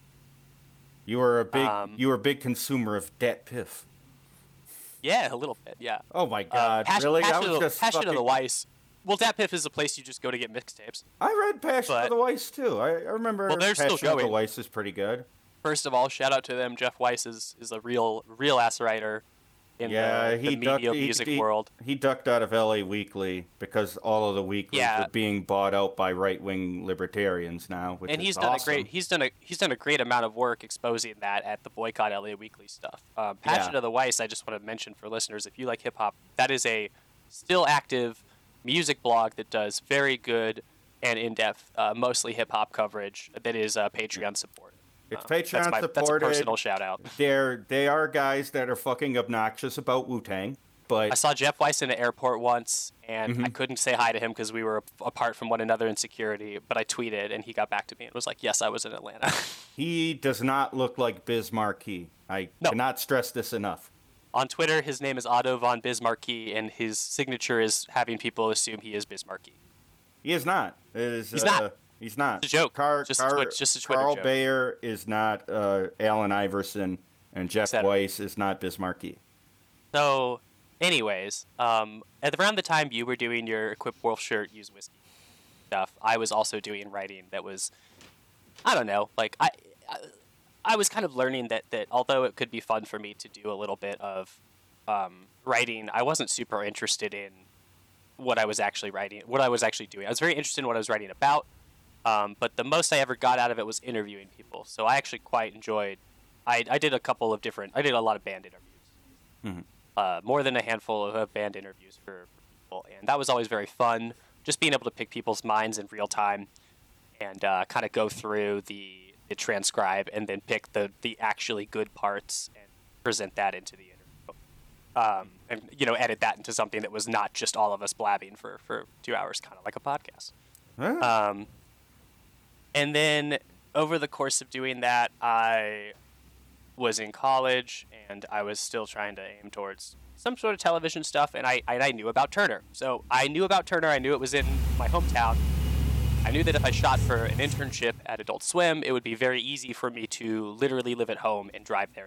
You were a big Um, you were a big consumer of Dat Piff. Yeah, a little bit, yeah. Oh my Uh, God! Passion, really? Passion, I was of, the, just Passion of fucking- the Weiss. Well, Dat Piff is a place you just go to get mixtapes. I read Passion but- of the Weiss too. I, I remember Well, they're Passion still of the going. Weiss is pretty good. First of all, shout out to them. Jeff Weiss is, is a real real ass writer in Yeah, the, he the media ducked, he- music he, world. He ducked out of L A Weekly because all of the weeklies Yeah. are being bought out by right wing libertarians now, which And is he's done awesome. a great he's done a he's done a great amount of work exposing that at the Boycott L A Weekly stuff. Um, Passion Yeah. of the Weiss, I just want to mention for listeners, if you like hip hop, that is a still active music blog that does very good and in depth, uh, mostly hip hop coverage that is uh, Patreon supported. It's Uh, Patreon that's my, That's a supported. personal shout out. They're they are guys that are fucking obnoxious about Wu Tang, but I saw Jeff Weiss in an airport once, and Mm-hmm. I couldn't say hi to him because we were ap- apart from one another in security. But I tweeted, and he got back to me and was like, "Yes, I was in Atlanta." he does not look like Biz Markie. I No. cannot stress this enough. On Twitter, his name is Otto von Bismarcky, and his signature is having people assume he is Bismarcky. He is not. It is, He's uh, not. He's not. It's a joke. Car, Just a Car, twit- just a Twitter Carl joke. Bayer is not uh, Allen Iverson, and Jeff Cetera. Weiss is not Biz Markie. So, anyways, um, at around the time you were doing your Equip Wolf Shirt Use Whiskey stuff, I was also doing writing that was, I don't know, like I, I, I was kind of learning that that although it could be fun for me to do a little bit of um, writing, I wasn't super interested in what I was actually writing, what I was actually doing. I was very interested in what I was writing about, um, but the most I ever got out of it was interviewing people. So I actually quite enjoyed. I, I did a couple of different. I did a lot of band interviews, uh, more than a handful of uh, band interviews for, for people, and that was always very fun. Just being able to pick people's minds in real time, and uh, kind of go through the, the transcribe, and then pick the the actually good parts and present that into the interview. Um, and you know, edit that into something that was not just all of us blabbing for, for two hours, kind of like a podcast. Huh? Um, and then over the course of doing that, I was in college, and I was still trying to aim towards some sort of television stuff, and I and I knew about Turner. So I knew about Turner. I knew it was in my hometown. I knew that if I shot for an internship at Adult Swim, it would be very easy for me to literally live at home and drive there.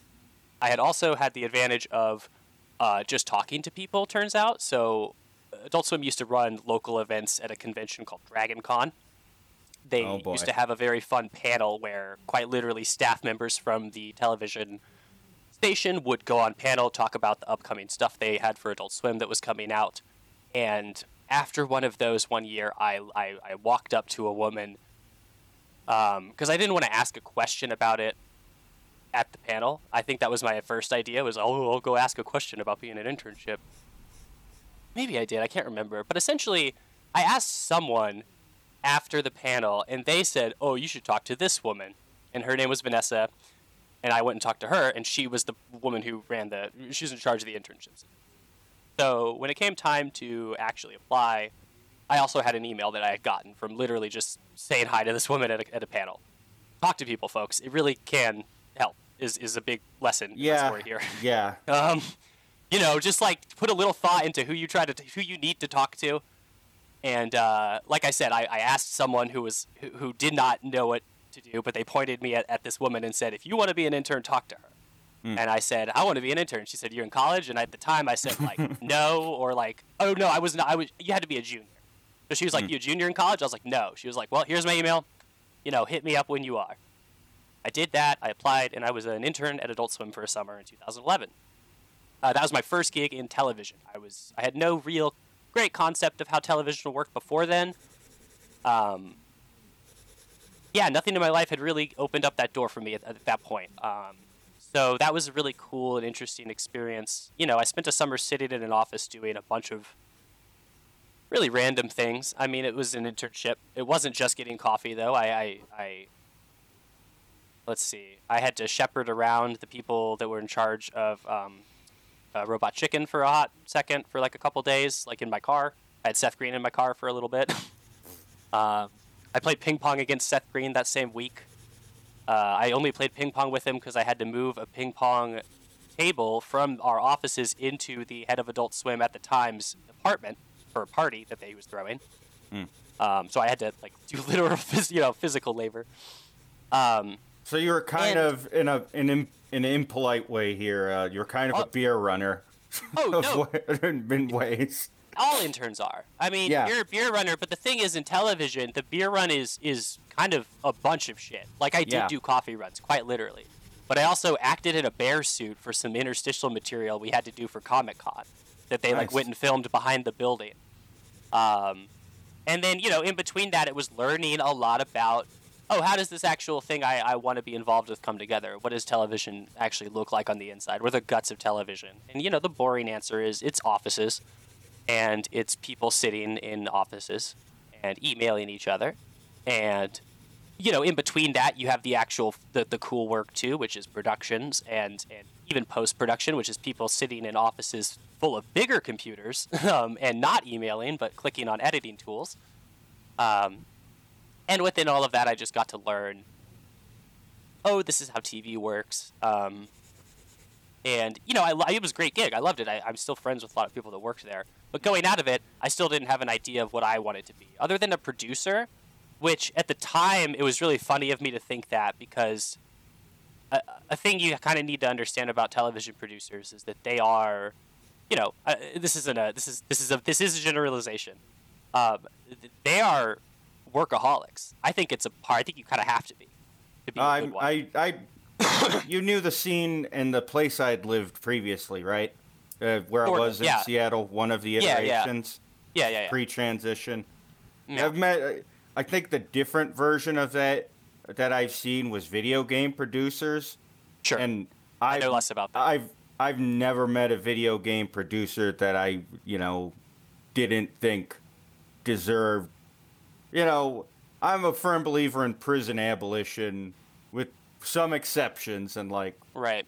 I had also had the advantage of uh, just talking to people, turns out. So Adult Swim used to run local events at a convention called Dragon Con. they Oh, boy. used to have a very fun panel where quite literally staff members from the television station would go on panel, talk about the upcoming stuff they had for Adult Swim that was coming out. And after one of those one year, I, I, I walked up to a woman because um, I didn't want to ask a question about it at the panel. I think that was my first idea was, oh, I'll go ask a question about being an internship. Maybe I did. I can't remember. But essentially, I asked someone after the panel, and they said, oh, you should talk to this woman. And her name was Vanessa. And I went and talked to her, and she was the woman who ran the, she was in charge of the internships. So when it came time to actually apply, I also had an email that I had gotten from literally just saying hi to this woman at a, at a panel. Talk to people, folks. It really can help, is, is a big lesson in the Yeah. story here. Yeah. Um, you know, just like put a little thought into who you try to, who you need to talk to. And uh, like I said, I, I asked someone who was, who, who did not know what to do, but they pointed me at, at this woman and said, if you want to be an intern, talk to her. Mm. And I said, I want to be an intern. She said, you're in college? And at the time I said like, no, or like, oh no, I was not, I was, you had to be a junior. So she was like, mm. you a junior in college? I was like, no. She was like, well, here's my email. You know, hit me up when you are. I did that. I applied, and I was an intern at Adult Swim for a summer in two thousand eleven. Uh, that was my first gig in television. I was, I had no real great concept of how television worked before then. Um, yeah, nothing in my life had really opened up that door for me at, at that point. Um, so that was a really cool and interesting experience. You know, I spent a summer sitting in an office doing a bunch of really random things. I mean, it was an internship. It wasn't just getting coffee, though. I, I, I let's see. I had to shepherd around the people that were in charge of um, uh, Robot Chicken for a hot second, for like a couple days, like in my car. I had Seth Green in my car for a little bit. uh, I played ping pong against Seth Green that same week. Uh, I only played ping pong with him because I had to move a ping pong table from our offices into the head of Adult Swim at the time's apartment for a party that they was throwing. Mm. Um, so I had to like do literal, phys- you know, physical labor. Um, so you were kind and, of in a in, in an impolite way here. Uh, you're kind of oh, a beer runner. Oh no! in ways. All interns are. I mean, yeah. you're a beer runner, but the thing is, in television, the beer run is is kind of a bunch of shit. Like, I did yeah. do coffee runs, quite literally. But I also acted in a bear suit for some interstitial material we had to do for Comic-Con that they, nice. like, went and filmed behind the building. Um, and then, you know, in between that, it was learning a lot about, oh, how does this actual thing I, I want to be involved with come together? What does television actually look like on the inside? What are the guts of television? And, you know, the boring answer is it's offices. And it's people sitting in offices and emailing each other. And, you know, in between that, you have the actual, the, the cool work, too, which is productions and, and even post-production, which is people sitting in offices full of bigger computers um, and not emailing, but clicking on editing tools. Um, and within all of that, I just got to learn, oh, this is how T V works. Um, and, you know, I, it was a great gig. I loved it. I, I'm still friends with a lot of people that worked there. But going out of it, I still didn't have an idea of what I wanted to be, other than a producer, which at the time, it was really funny of me to think that, because a, a thing you kind of need to understand about television producers is that they are, you know, uh, this isn't a, this is, this is a, this is a generalization. Um, they are workaholics. I think it's a part, I think you kind of have to be, to be a good one. I, I, you knew the scene and the place I'd lived previously, right? Uh, where sort I was of, in yeah. Seattle, one of the iterations. Yeah, yeah, yeah. yeah. Pre-transition. Yeah. I've met. I think the different version of that that I've seen was video game producers. Sure. And I I've, know less about that. I've I've never met a video game producer that I you know didn't think deserved. You know, I'm a firm believer in prison abolition, with some exceptions, and like right.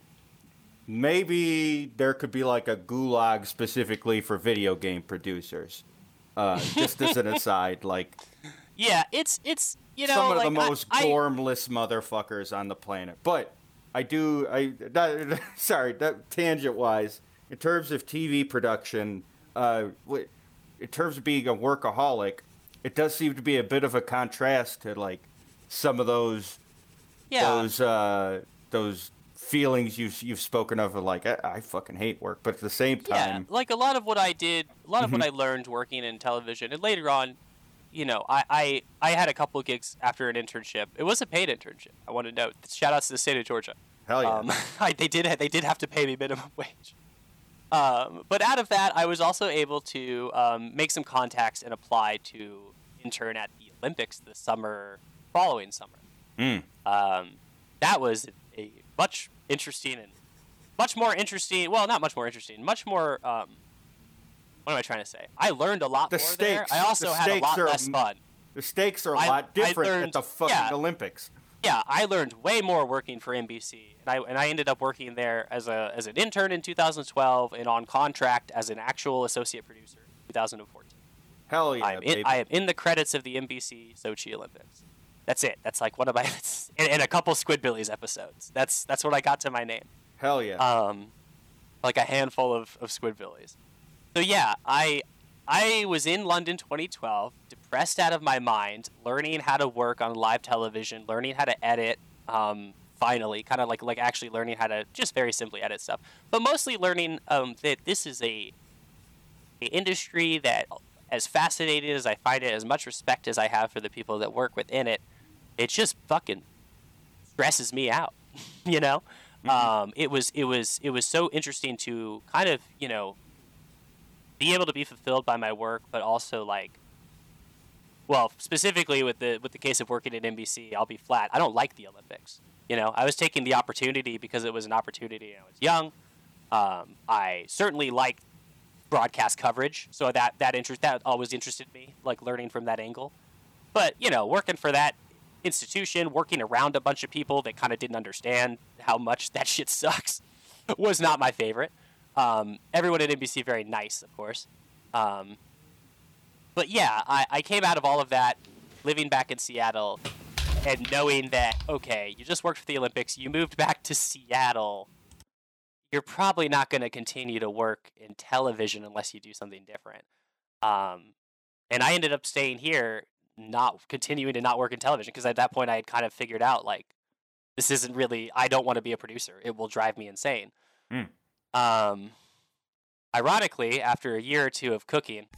maybe there could be like a gulag specifically for video game producers. Uh, just as an aside, like yeah, it's it's you know some of like, the most I, gormless motherfuckers on the planet. But I do I that, sorry that tangent wise, in terms of T V production, uh, in terms of being a workaholic, it does seem to be a bit of a contrast to like some of those yeah. those uh, those. feelings you've you've spoken of, like I, I fucking hate work, but at the same time, yeah, like a lot of what I did, a lot of mm-hmm. what I learned working in television, and later on, you know, I, I, I had a couple of gigs after an internship. It was a paid internship. I want to note. Shout outs to the state of Georgia. Hell yeah. Um, I, they did they did have to pay me minimum wage. Um, but out of that, I was also able to um, make some contacts and apply to intern at the Olympics the summer following summer. Mm. Um, that was a much interesting and much more interesting. Well, not much more interesting. Much more. Um, what am I trying to say? I learned a lot The more stakes- there. I also the had a stakes lot are- less fun. The stakes are a I- lot I different learned- at the fucking yeah. Olympics. Yeah, I learned way more working for N B C, and I and I ended up working there as a as an intern in two thousand twelve and on contract as an actual associate producer in two thousand fourteen. Hell yeah, I'm in, baby. I am in the credits of the N B C Sochi Olympics. That's it. That's like one of my and, and a couple Squidbillies episodes. That's that's what I got to my name. Hell yeah. Um, like a handful of, of Squidbillies. So yeah, I I was in London twenty twelve, depressed out of my mind, learning how to work on live television, learning how to edit. Um, finally, kind of like like actually learning how to just very simply edit stuff, but mostly learning um, that this is a, a industry that, as fascinating as I find it, as much respect as I have for the people that work within it, it just fucking stresses me out. You know, mm-hmm. um, it was it was it was so interesting to kind of you know be able to be fulfilled by my work, but also like. Well, specifically with the with the case of working at N B C, I'll be flat. I don't like the Olympics. You know, I was taking the opportunity because it was an opportunity. I was young. Um, I certainly liked broadcast coverage, so that that interest that always interested me, like learning from that angle. But you know, working for that institution, working around a bunch of people that kind of didn't understand how much that shit sucks, was not my favorite. Um, everyone at N B C very nice, of course. Um, But yeah, I, I came out of all of that, living back in Seattle, and knowing that, okay, you just worked for the Olympics, you moved back to Seattle, you're probably not going to continue to work in television unless you do something different. Um, and I ended up staying here, not continuing to not work in television, because at that point I had kind of figured out, like, this isn't really, I don't want to be a producer. It will drive me insane. Mm. Um, ironically, after a year or two of cooking...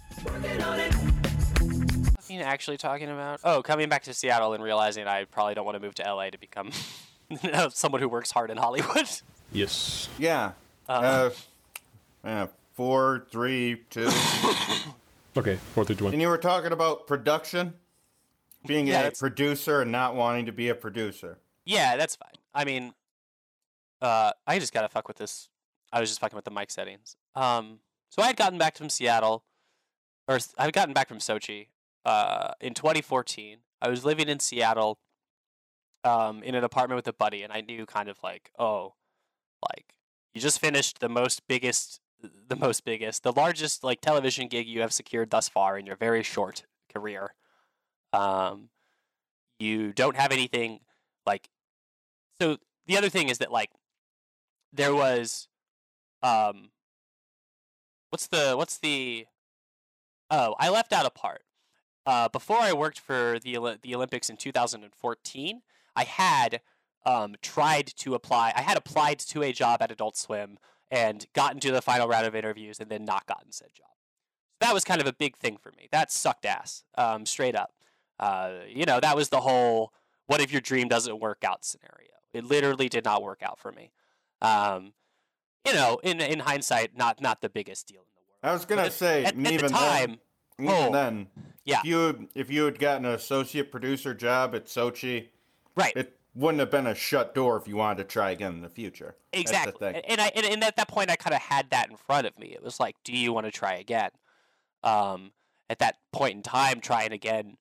actually talking about? Oh, coming back to Seattle and realizing I probably don't want to move to L A to become someone who works hard in Hollywood. Yes. Yeah. Uh, Uh, uh, four, three, two. Okay, four, three, two, one. And you were talking about production, being Yeah, a that's- producer and not wanting to be a producer. Yeah, that's fine. I mean, uh, I just gotta fuck with this. I was just fucking with the mic settings. Um, so I had gotten back from Seattle, or I had gotten back from Sochi. Uh, in twenty fourteen, I was living in Seattle, um, in an apartment with a buddy, and I knew kind of like, oh, like you just finished the most biggest, the most biggest, the largest like television gig you have secured thus far in your very short career. Um, you don't have anything like. So the other thing is that like, there was, um, what's the what's the, oh, I left out a part. Uh, before I worked for the the Olympics in two thousand fourteen, I had um, tried to apply. I had applied to a job at Adult Swim and gotten to the final round of interviews and then not gotten said job. That was kind of a big thing for me. That sucked ass, um, straight up. Uh, you know, that was the whole "what if your dream doesn't work out" scenario. It literally did not work out for me. Um, you know, in in hindsight, not not the biggest deal in the world. I was gonna But say, at, and at even the time. then, even oh, then, yeah. if you if you had gotten an associate producer job at Sochi, Right. it wouldn't have been a shut door if you wanted to try again in the future. Exactly. That's the thing. And I and, and at that point I kind of had that in front of me. It was like, do you want to try again? Um, at that point in time, trying again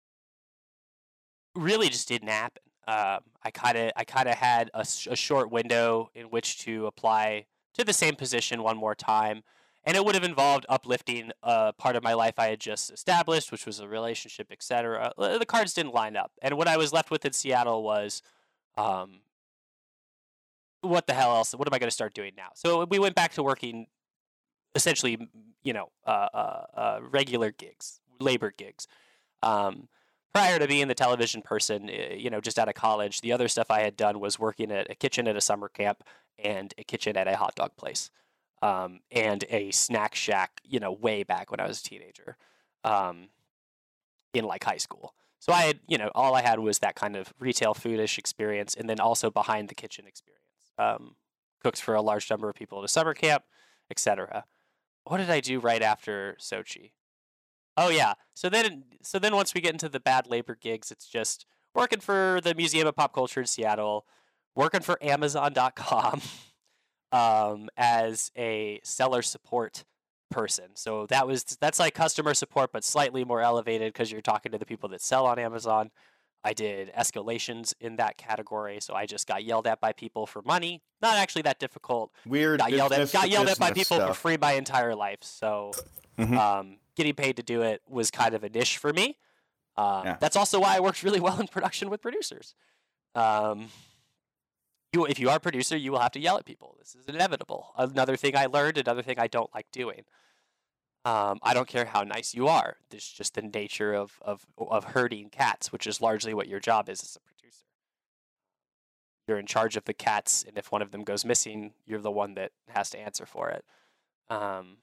really just didn't happen. Um, I kind of I kind of had a, s- a short window in which to apply to the same position one more time, and it would have involved uplifting a part of my life I had just established, which was a relationship, et cetera. Uh, The cards didn't line up, and what I was left with in Seattle was, um, what the hell else? What am I going to start doing now? So we went back to working, essentially, m- you know, uh, uh, uh, regular gigs, labor gigs. Um, prior to being the television person, uh, you know, just out of college, the other stuff I had done was working at a kitchen at a summer camp and a kitchen at a hot dog place, um, and a snack shack, you know, way back when I was a teenager. Um, in like high school. So I had, you know, all I had was that kind of retail foodish experience, and then also behind the kitchen experience. Um, cooked for a large number of people at a summer camp, et cetera. What did I do right after Sochi? Oh yeah. So then, so then once we get into the bad labor gigs, it's just working for the Museum of Pop Culture in Seattle, working for Amazon dot com um, as a seller support person. So that was that's like customer support, but slightly more elevated because you're talking to the people that sell on Amazon. I did escalations in that category, so I just got yelled at by people for money. Not actually that difficult. Weird. Got yelled at. business Got to yelled at by business people for stuff. free my entire life. So, Mhm. um, getting paid to do it was kind of a niche for me. Um, Yeah. That's also why I worked really well in production with producers. Um, you, if you are a producer, you will have to yell at people. This is inevitable. Another thing I learned, another thing I don't like doing. Um, I don't care how nice you are. There's just the nature of, of, of herding cats, which is largely what your job is as a producer. You're in charge of the cats, and if one of them goes missing, you're the one that has to answer for it. Um,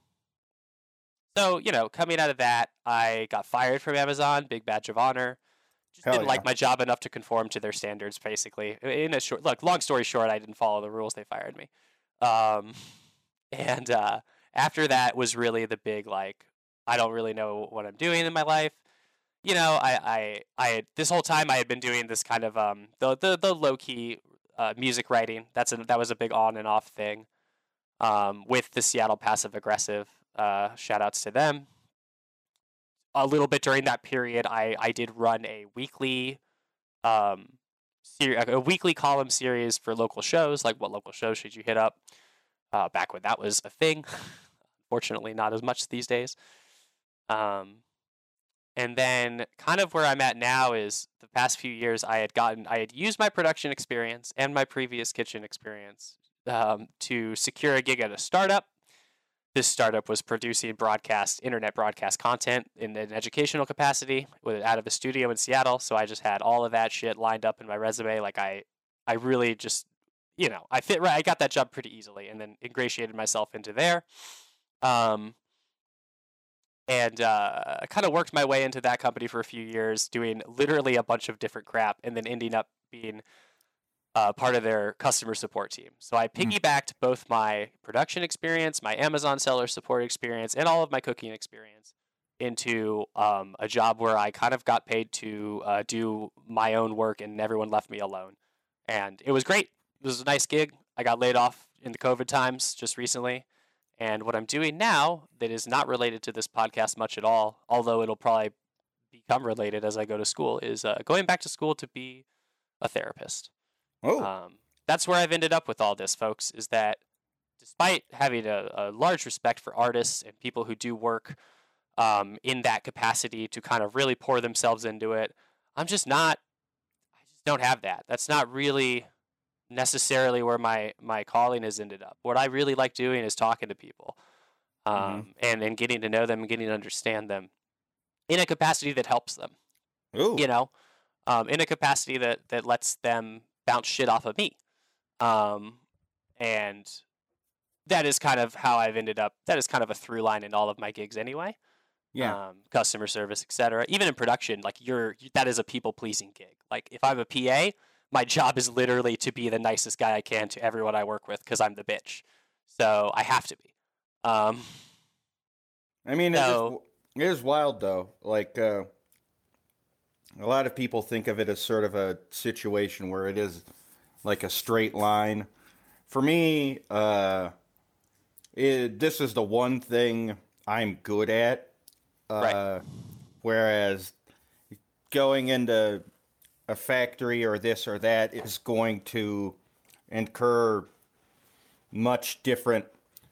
so, you know, coming out of that, I got fired from Amazon, big badge of honor. Just Hell didn't like yeah. my job enough to conform to their standards, basically. In a short, look, long story short, I didn't follow the rules. They fired me. Um, and uh, after that was really the big, like, I don't really know what I'm doing in my life. You know, I, I, I had, this whole time I had been doing this kind of um, the the, the low key uh, music writing. That's a, that was a big on and off thing. Um, with the Seattle Passive Aggressive, uh, shout outs to them. A little bit during that period, I, I did run a weekly, um, ser- a weekly column series for local shows. Like, what local shows should you hit up? Uh, back when that was a thing. Fortunately, not as much these days. Um, and then, kind of where I'm at now is the past few years, I had gotten, I had used my production experience and my previous kitchen experience um, to secure a gig at a startup. This startup was producing broadcast, internet broadcast content in an educational capacity with out of a studio in Seattle. So I just had all of that shit lined up in my resume. Like I, I really just, you know, I fit right. I got that job pretty easily, and then ingratiated myself into there, um, and uh, kind of worked my way into that company for a few years, doing literally a bunch of different crap, and then ending up being Uh, part of their customer support team. So I piggybacked both my production experience, my Amazon seller support experience, and all of my cooking experience into um, a job where I kind of got paid to uh, do my own work, and everyone left me alone. And it was great. It was a nice gig. I got laid off in the COVID times just recently. And what I'm doing now that is not related to this podcast much at all, although it'll probably become related as I go to school, is uh, going back to school to be a therapist. Oh, Um, that's where I've ended up with all this, folks, is that despite having a, a large respect for artists and people who do work um, in that capacity to kind of really pour themselves into it, I'm just not, I just don't have that. That's not really necessarily where my, my calling has ended up. What I really like doing is talking to people um, Mhm. and, and getting to know them and getting to understand them in a capacity that helps them, ooh, you know, um, in a capacity that, that lets them bounce shit off of me. Um, and that is kind of how I've ended up. That is kind of a through line in all of my gigs anyway. yeah. Um, customer service, et cetera. Even in production, like you're, that is a people pleasing gig. Like if I'm a P A, my job is literally to be the nicest guy I can to everyone I work with because I'm the bitch. So I have to be. Um, I mean, it, so- is, it is wild though. Like, uh, a lot of people think of it as sort of a situation where it is like a straight line. For me, uh, it, this is the one thing I'm good at. Uh, Right. Whereas going into a factory or this or that is going to incur much different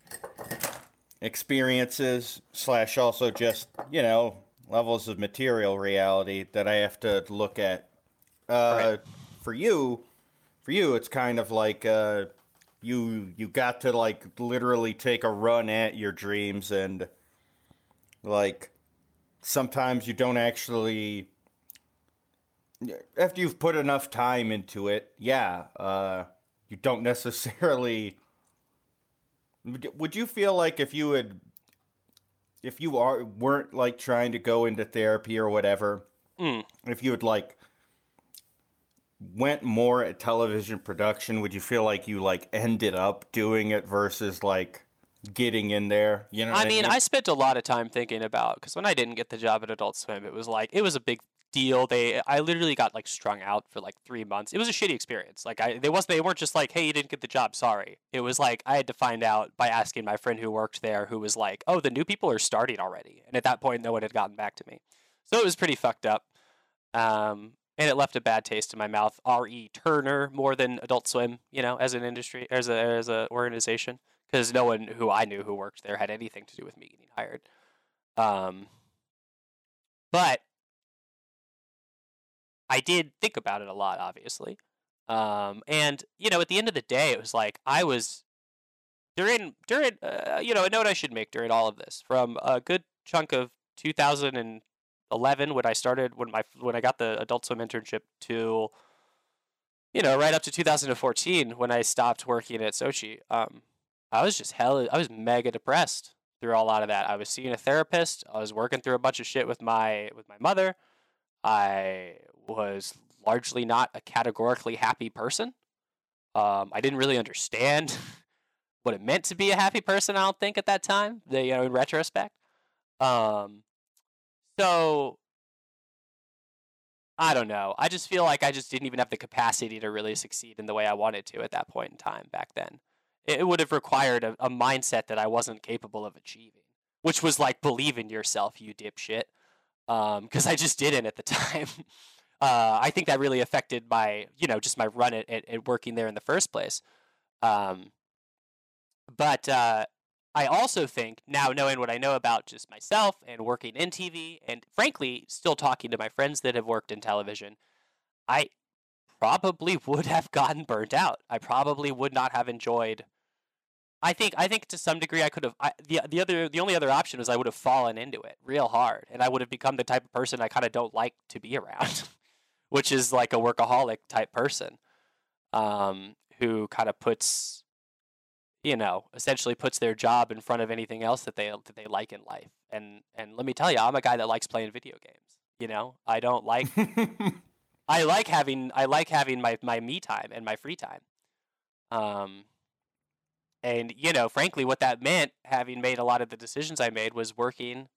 experiences slash also just, you know, levels of material reality that I have to look at. Uh, Right. For you, for you, it's kind of like uh, you you got to like literally take a run at your dreams, and like sometimes you don't actually. After you've put enough time into it, yeah, uh, you don't necessarily. Would you feel like if you had if you are weren't like trying to go into therapy or whatever, Mm. if you had like went more at television production, would you feel like you like ended up doing it versus like getting in there? You know what I I mean, mean? I spent a lot of time thinking about, because when I didn't get the job at Adult Swim, it was like it was a big deal. They, I literally got like strung out for like three months. It was a shitty experience. Like I, they was they weren't just like, hey, you didn't get the job, sorry. It was like I had to find out by asking my friend who worked there, who was like, oh, the new people are starting already, and at that point, no one had gotten back to me. So it was pretty fucked up. Um, and it left a bad taste in my mouth. R E. Turner more than Adult Swim, you know, as an industry, as a as a organization, because no one who I knew who worked there had anything to do with me getting hired. Um, but I did think about it a lot, obviously. Um, and you know, at the end of the day, it was like I was during during uh, you know, a note I should make during all of this, from a good chunk of two thousand eleven when I started when my when I got the Adult Swim internship to, you know, right up to two thousand fourteen when I stopped working at Sochi. Um, I was just hell I was mega depressed through a lot of that. I was seeing a therapist. I was working through a bunch of shit with my with my mother. I was largely not a categorically happy person. Um, I didn't really understand what it meant to be a happy person. I don't think at that time. The, you know, in retrospect. Um, so I don't know. I just feel like I just didn't even have the capacity to really succeed in the way I wanted to at that point in time back then. It would have required a, a mindset that I wasn't capable of achieving, which was like, believe in yourself, you dipshit. Um, because I just didn't at the time. uh, I think that really affected my, you know, just my run at, at, at working there in the first place. Um, but uh, I also think, now knowing what I know about just myself and working in T V, and frankly, still talking to my friends that have worked in television, I probably would have gotten burnt out. I probably would not have enjoyed. I think I think to some degree I could have. I, the the other the only other option was I would have fallen into it real hard, and I would have become the type of person I kind of don't like to be around, which is like a workaholic type person, um, who kind of puts, you know, essentially puts their job in front of anything else that they that they like in life. And and let me tell you, I'm a guy that likes playing video games. You know, I don't like. I like having I like having my my me time and my free time. Um. And, you know, frankly, what that meant, having made a lot of the decisions I made, was working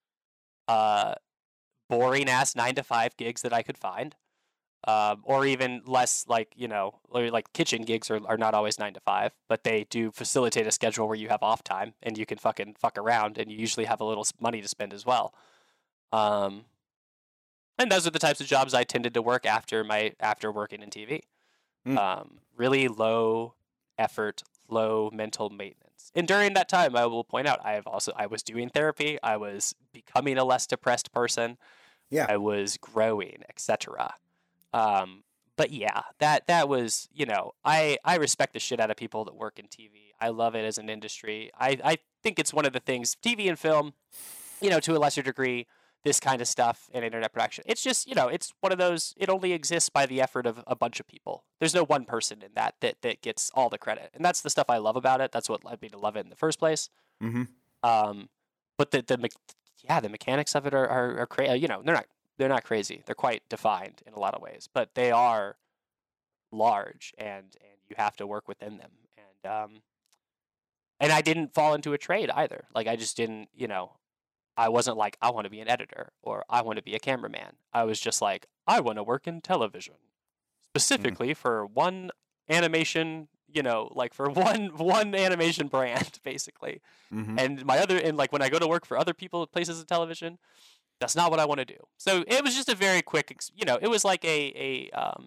uh, boring ass nine to five gigs that I could find, um, or even less, like, you know, like kitchen gigs are, are not always nine to five, but they do facilitate a schedule where you have off time and you can fucking fuck around, and you usually have a little money to spend as well. Um, and those are the types of jobs I tended to work after my after working in T V. Mm. Um, really low effort, low mental maintenance. And during that time, I will point out, I have also I was doing therapy. I was becoming a less depressed person. Yeah. I was growing, et cetera. Um, but yeah, that that was, you know, I I respect the shit out of people that work in T V. I love it as an industry. I I think it's one of the things, T V and film, you know, to a lesser degree, this kind of stuff in internet production. It's just, you know, it's one of those, it only exists by the effort of a bunch of people. There's no one person in that that, that gets all the credit. And that's the stuff I love about it. That's what led me to love it in the first place. Mm-hmm. Um, but the, the, yeah, the mechanics of it are, are, are crazy. You know, they're not, they're not crazy. They're quite defined in a lot of ways, but they are large, and, and you have to work within them. And, um, and I didn't fall into a trade either. Like, I just didn't, you know, I wasn't like, I want to be an editor or I want to be a cameraman. I was just like, I want to work in television, specifically mm. for one animation, you know, like for one one animation brand, basically. Mm-hmm. And my other, and like when I go to work for other people at places of television, that's not what I want to do. So it was just a very quick, you know, it was like a a um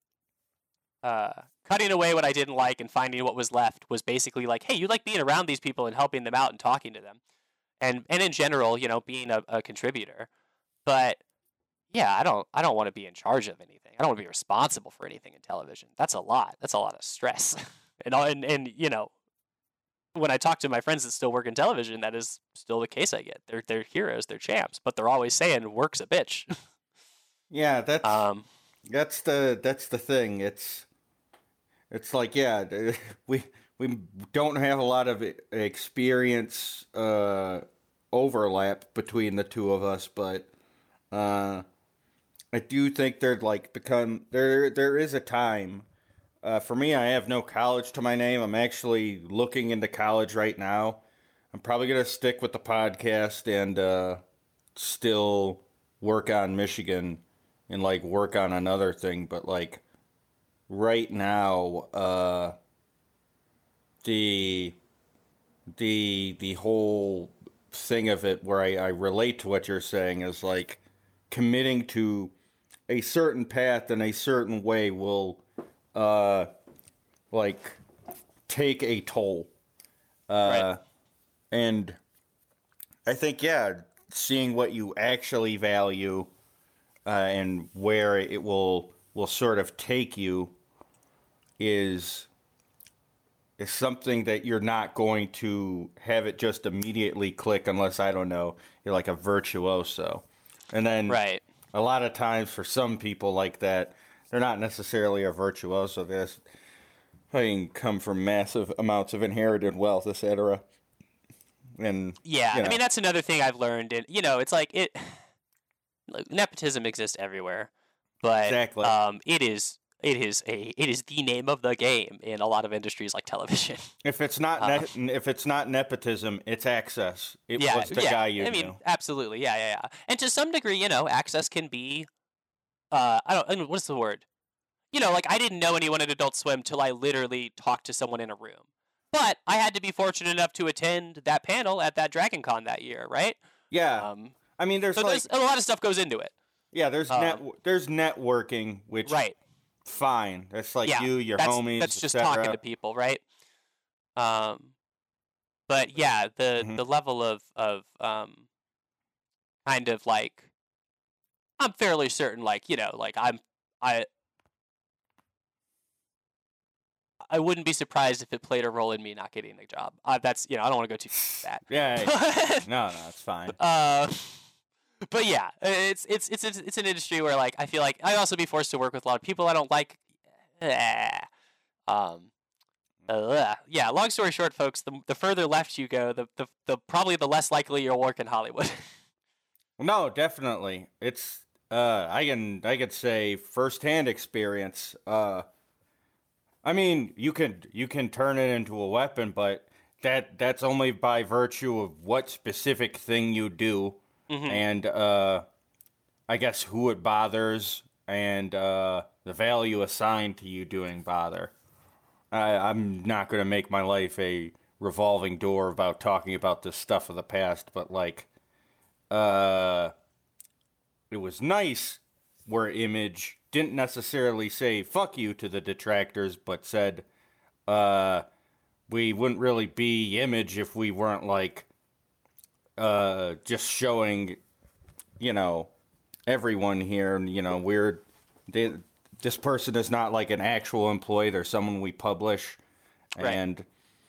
uh cutting away what I didn't like and finding what was left was basically like, hey, you like being around these people and helping them out and talking to them. And and in general, you know, being a, a contributor. But yeah, I don't I don't want to be in charge of anything. I don't want to be responsible for anything in television. That's a lot. That's a lot of stress. and, and and you know, when I talk to my friends that still work in television, that is still the case I get. They're they're heroes, they're champs, but they're always saying work's a bitch. yeah, that's um that's the that's the thing. It's it's like, yeah, we we don't have a lot of experience uh, overlap between the two of us, but uh, I do think there'd like become there. There is a time. Uh, for me, I have no college to my name. I'm actually looking into college right now. I'm probably gonna stick with the podcast and uh, still work on Michigan and like work on another thing. But like right now, uh, the the the whole thing of it where I, I relate to what you're saying is like committing to a certain path in a certain way will uh like take a toll. Uh Right. and I think yeah, seeing what you actually value uh, and where it will will sort of take you is is something that you're not going to have it just immediately click unless, I don't know, you're like a virtuoso. And then Right. a lot of times for some people like that, they're not necessarily a virtuoso. They can come from massive amounts of inherited wealth, et cetera. And Yeah, you I know, mean that's another thing I've learned, and you know, it's like it. Like, nepotism exists everywhere, but Exactly. um, it is it is a it is the name of the game in a lot of industries like television. if it's not Uh, ne- if it's not nepotism, it's access. It yeah, was the yeah. guy you I knew. mean, absolutely, yeah, yeah, yeah. And to some degree, you know, access can be, uh, I don't, I mean, what's the word? You know, like I didn't know anyone at Adult Swim till I literally talked to someone in a room. But I had to be fortunate enough to attend that panel at that Dragon Con that year, right? Yeah, Um, I mean, there's so like there's a lot of stuff goes into it. yeah, there's um, net there's networking, which Right. fine. That's like Yeah. you, your that's homies, that's just et cetera. talking to people, right? Um, but yeah, the Mhm. the level of of um, kind of like I'm fairly certain, like you know, like I'm I I wouldn't be surprised if it played a role in me not getting the job. Uh, that's you know, I don't want to go too deep into Yeah, that. no, no, it's fine. uh, but yeah, it's it's it's it's it's an industry where like I feel like I'd also be forced to work with a lot of people I don't like. Eh. Um, uh, yeah. Long story short, folks, the the further left you go, the the, the probably the less likely you'll work in Hollywood. No, definitely. It's uh I can I could say firsthand experience. Uh I mean, you can you can turn it into a weapon, but that that's only by virtue of what specific thing you do hmm and uh I guess who it bothers and uh the value assigned to you doing bother. I I'm not going to make my life a revolving door about talking about this stuff of the past, but like uh it was nice where Image didn't necessarily say fuck you to the detractors, but said, uh, we wouldn't really be Image if we weren't like, uh, just showing, you know, everyone here, you know, we're, they, this person is not like an actual employee, they're someone we publish, Right. and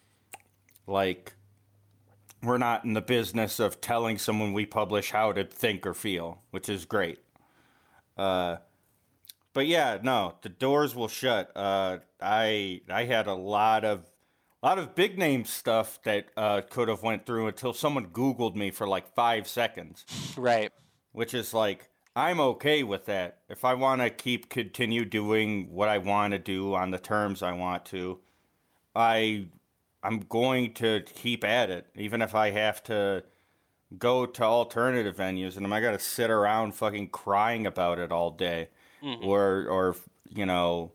like, we're not in the business of telling someone we publish how to think or feel, which is great. Uh, but yeah, no, the doors will shut. Uh, I I had a lot of a lot of big name stuff that uh, could have went through until someone Googled me for like five seconds, Right. which is like I'm okay with that. If I want to keep continue doing what I want to do on the terms I want to, I I'm going to keep at it, even if I have to go to alternative venues and am I gotta sit around fucking crying about it all day, hmm or or you know,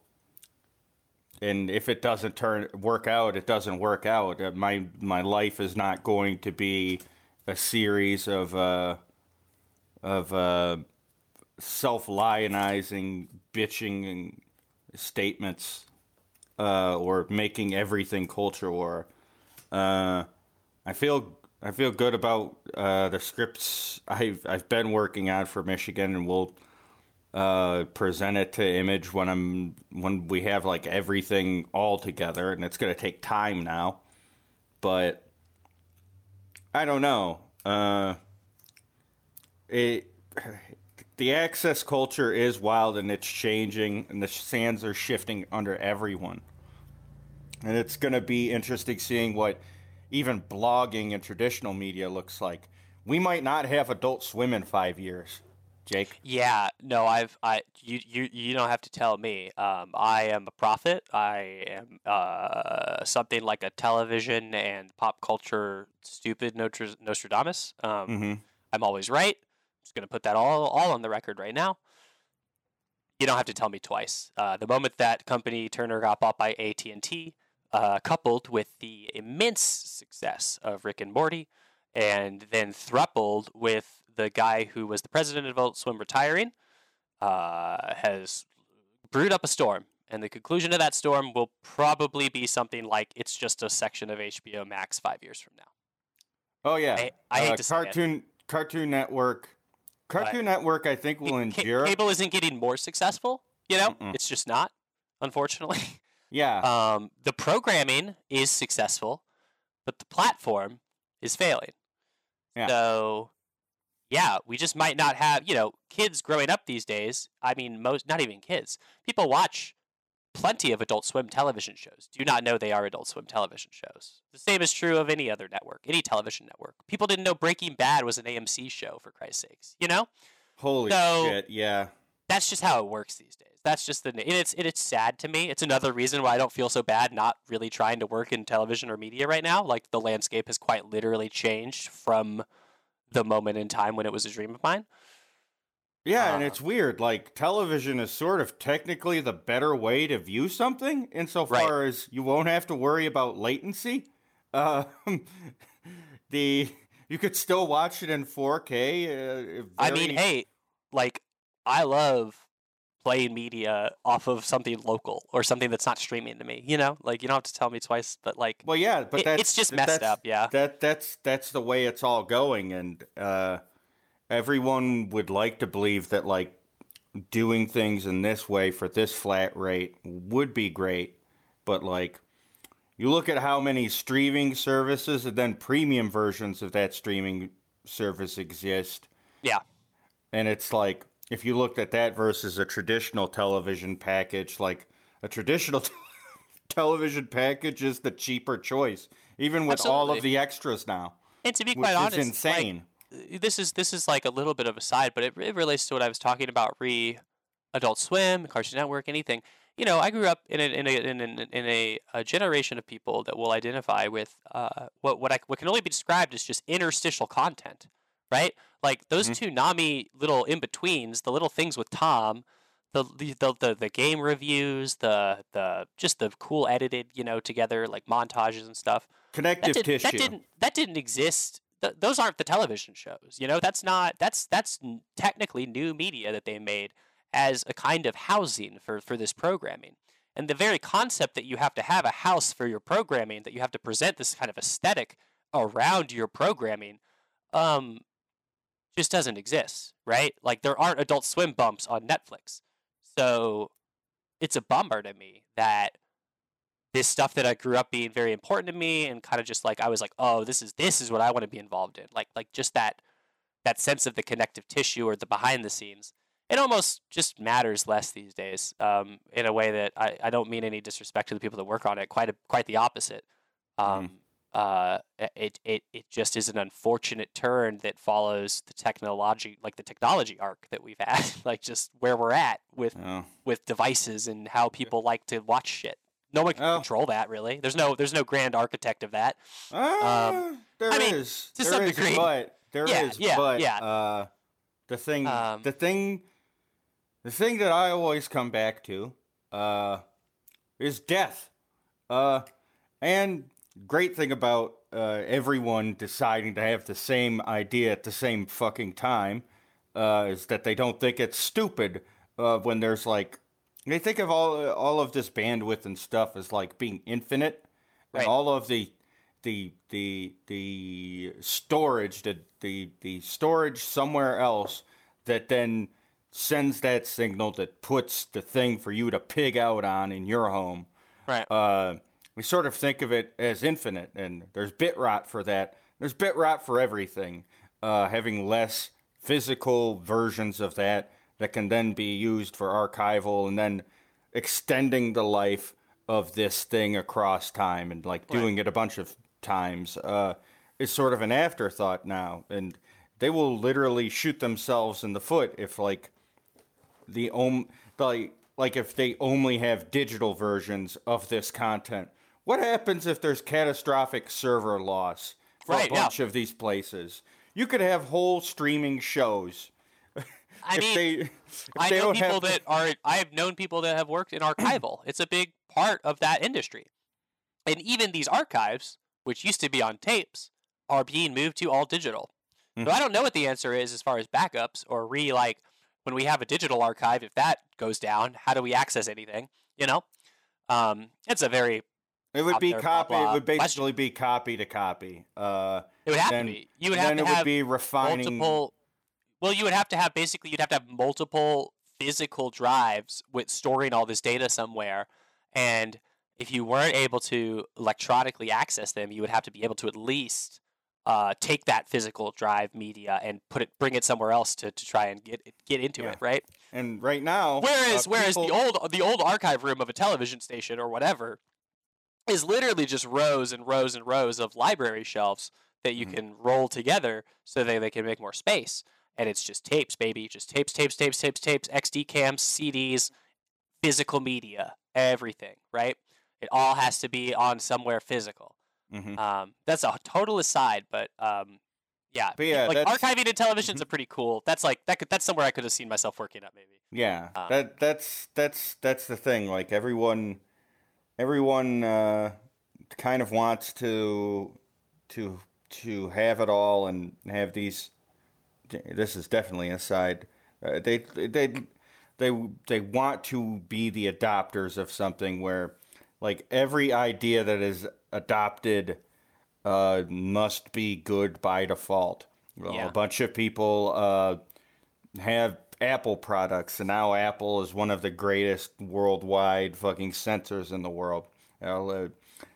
and if it doesn't turn work out, it doesn't work out. Uh, My my life is not going to be a series of uh of uh self lionizing bitching statements uh or making everything culture war. Uh, I feel I feel good about uh, the scripts I've I've been working on for Michigan, and we'll uh, present it to Image when I'm when we have like everything all together, and it's gonna take time now, but I don't know. Uh, it the access culture is wild, and it's changing, and the sands are shifting under everyone. And it's going to be interesting seeing what even blogging and traditional media looks like. we might not have Adult Swim in five years, Jake. Yeah, no, I've I you you you don't have to tell me. Um, I am a prophet. I am uh something like a television and pop culture stupid Notre- Nostradamus. Um, Mm-hmm. I'm always right. Just gonna put that all all on the record right now. You don't have to tell me twice. Uh, the moment that company Turner got bought by A T and T, uh, coupled with the immense success of Rick and Morty, and then thrupled with the guy who was the president of Adult Swim retiring, uh, has brewed up a storm. And the conclusion of that storm will probably be something like it's just a section of H B O Max five years from now. Oh yeah, I, I hate uh, to say it. Cartoon Cartoon Network. Cartoon Network, I think, will Ca- endure. Cable isn't getting more successful. You know, Mm-mm. it's just not, unfortunately. Yeah. Um, the programming is successful, but the platform is failing. Yeah. So, yeah, we just might not have, you know, kids growing up these days. I mean, most, not even kids. People watch plenty of Adult Swim television shows. Do not know they are Adult Swim television shows. The same is true of any other network, any television network. People didn't know Breaking Bad was an A M C show, for Christ's sakes. You know? Holy so- shit! Yeah. That's just how it works these days. That's just the and it's and it's sad to me. It's another reason why I don't feel so bad not really trying to work in television or media right now. Like the landscape has quite literally changed from the moment in time when it was a dream of mine. Yeah, and Uh, it's weird. Like television is sort of technically the better way to view something, insofar as you won't have to worry about latency. Uh, the you could still watch it in four K. Uh, I very- mean, hey, like I love playing media off of something local or something that's not streaming to me. You know, like you don't have to tell me twice, but like Well, yeah, but it- that's it's just that's- messed up. Yeah. That that's that's the way it's all going, and uh, everyone would like to believe that like doing things in this way for this flat rate would be great, but like you look at how many streaming services and then premium versions of that streaming service exist, Yeah. and it's like if you looked at that versus a traditional television package, like a traditional t- television package is the cheaper choice, even with all Absolutely. of the extras now, And to be which quite is honest, like, insane. this is this is like a little bit of a side, but it, it relates to what I was talking about re Adult Swim, Cartoon Network, anything. You know, I grew up in a in a in a, in a, a generation of people that will identify with uh, what what I what can only be described as just interstitial content, right? Like those Mhm. two Nami little in betweens, the little things with Tom, the the, the the the game reviews, the the just the cool edited, you know, together like montages and stuff. That, Connective did, tissue. that didn't that didn't exist. Th- those aren't the television shows. You know, that's not that's that's n- technically new media that they made as a kind of housing for for this programming. And the very concept that you have to have a house for your programming, that you have to present this kind of aesthetic around your programming, um, just doesn't exist, right? Like there aren't Adult Swim bumps on Netflix, so it's a bummer to me that this stuff that I grew up being very important to me and kind of just like I was like, oh, this is this is what I want to be involved in. Like like just that that sense of the connective tissue or the behind the scenes. It almost just matters less these days. Um, in a way that I, I don't mean any disrespect to the people that work on it. Quite a, quite the opposite. Um, uh, it it it just is an unfortunate turn that follows the technology like the technology arc that we've had. Like just where we're at with Oh. with devices and how people like to watch shit. No one can Oh. control that really. There's no there's no grand architect of that. Uh, there I mean, is. to There some is, degree. but there is. Yeah, yeah, but yeah. uh, the thing, Um, the thing, the thing that I always come back to, uh, is death. Uh, and great thing about uh everyone deciding to have the same idea at the same fucking time, uh, is that they don't think it's stupid. Uh, when there's like, they think of all all of this bandwidth and stuff as like being infinite, Right. and all of the the the the storage the, the the storage somewhere else that then sends that signal that puts the thing for you to pig out on in your home. Right. Uh, we sort of think of it as infinite, and there's bit rot for that. There's bit rot for everything. Uh, having less physical versions of that that can then be used for archival, and then extending the life of this thing across time, and like doing it a bunch of times uh, is sort of an afterthought now. And they will literally shoot themselves in the foot if like the om like like if they only have digital versions of this content. What happens if there's catastrophic server loss for Right, a bunch yeah. of these places? You could have whole streaming shows. I if mean, they, if I they know don't people have that are. I have known people that have worked in archival. It's a big part of that industry, and even these archives, which used to be on tapes, are being moved to all digital. Mhm. So I don't know what the answer is as far as backups or re like when we have a digital archive. If that goes down, how do we access anything? You know, um, it's a very It would out be there, copy. blah, It blah would question. basically be copy to copy. Uh, It would have then, to be. You would have then to it would have be refining. multiple. Well, you would have to have basically you'd have to have multiple physical drives with storing all this data somewhere, and if you weren't able to electronically access them, you would have to be able to at least uh, take that physical drive media and put it, bring it somewhere else to, to try and get get into Yeah. it, right? And right now, Whereas uh, whereas people, the old the old archive room of a television station or whatever is literally just rows and rows and rows of library shelves that you Mhm. can roll together so that they can make more space. And it's just tapes, baby. Just tapes, tapes, tapes, tapes, tapes, X D cams, C Ds, physical media, everything, right? It all has to be on somewhere physical. Mhm. Um, that's a total aside, but um, yeah, But yeah, like that's- archiving and televisions Mhm. are pretty cool. That's like that. Could, that's somewhere I could have seen myself working at, maybe. yeah, um, that that's that's that's the thing. Like everyone, everyone uh, kind of wants to to to have it all and have these. This is definitely a side. Uh, they they they they want to be the adopters of something where, like, every idea that is adopted uh, must be good by default. Well, Yeah. A bunch of people uh, have Apple products, and now Apple is one of the greatest worldwide fucking censors in the world. You know, uh,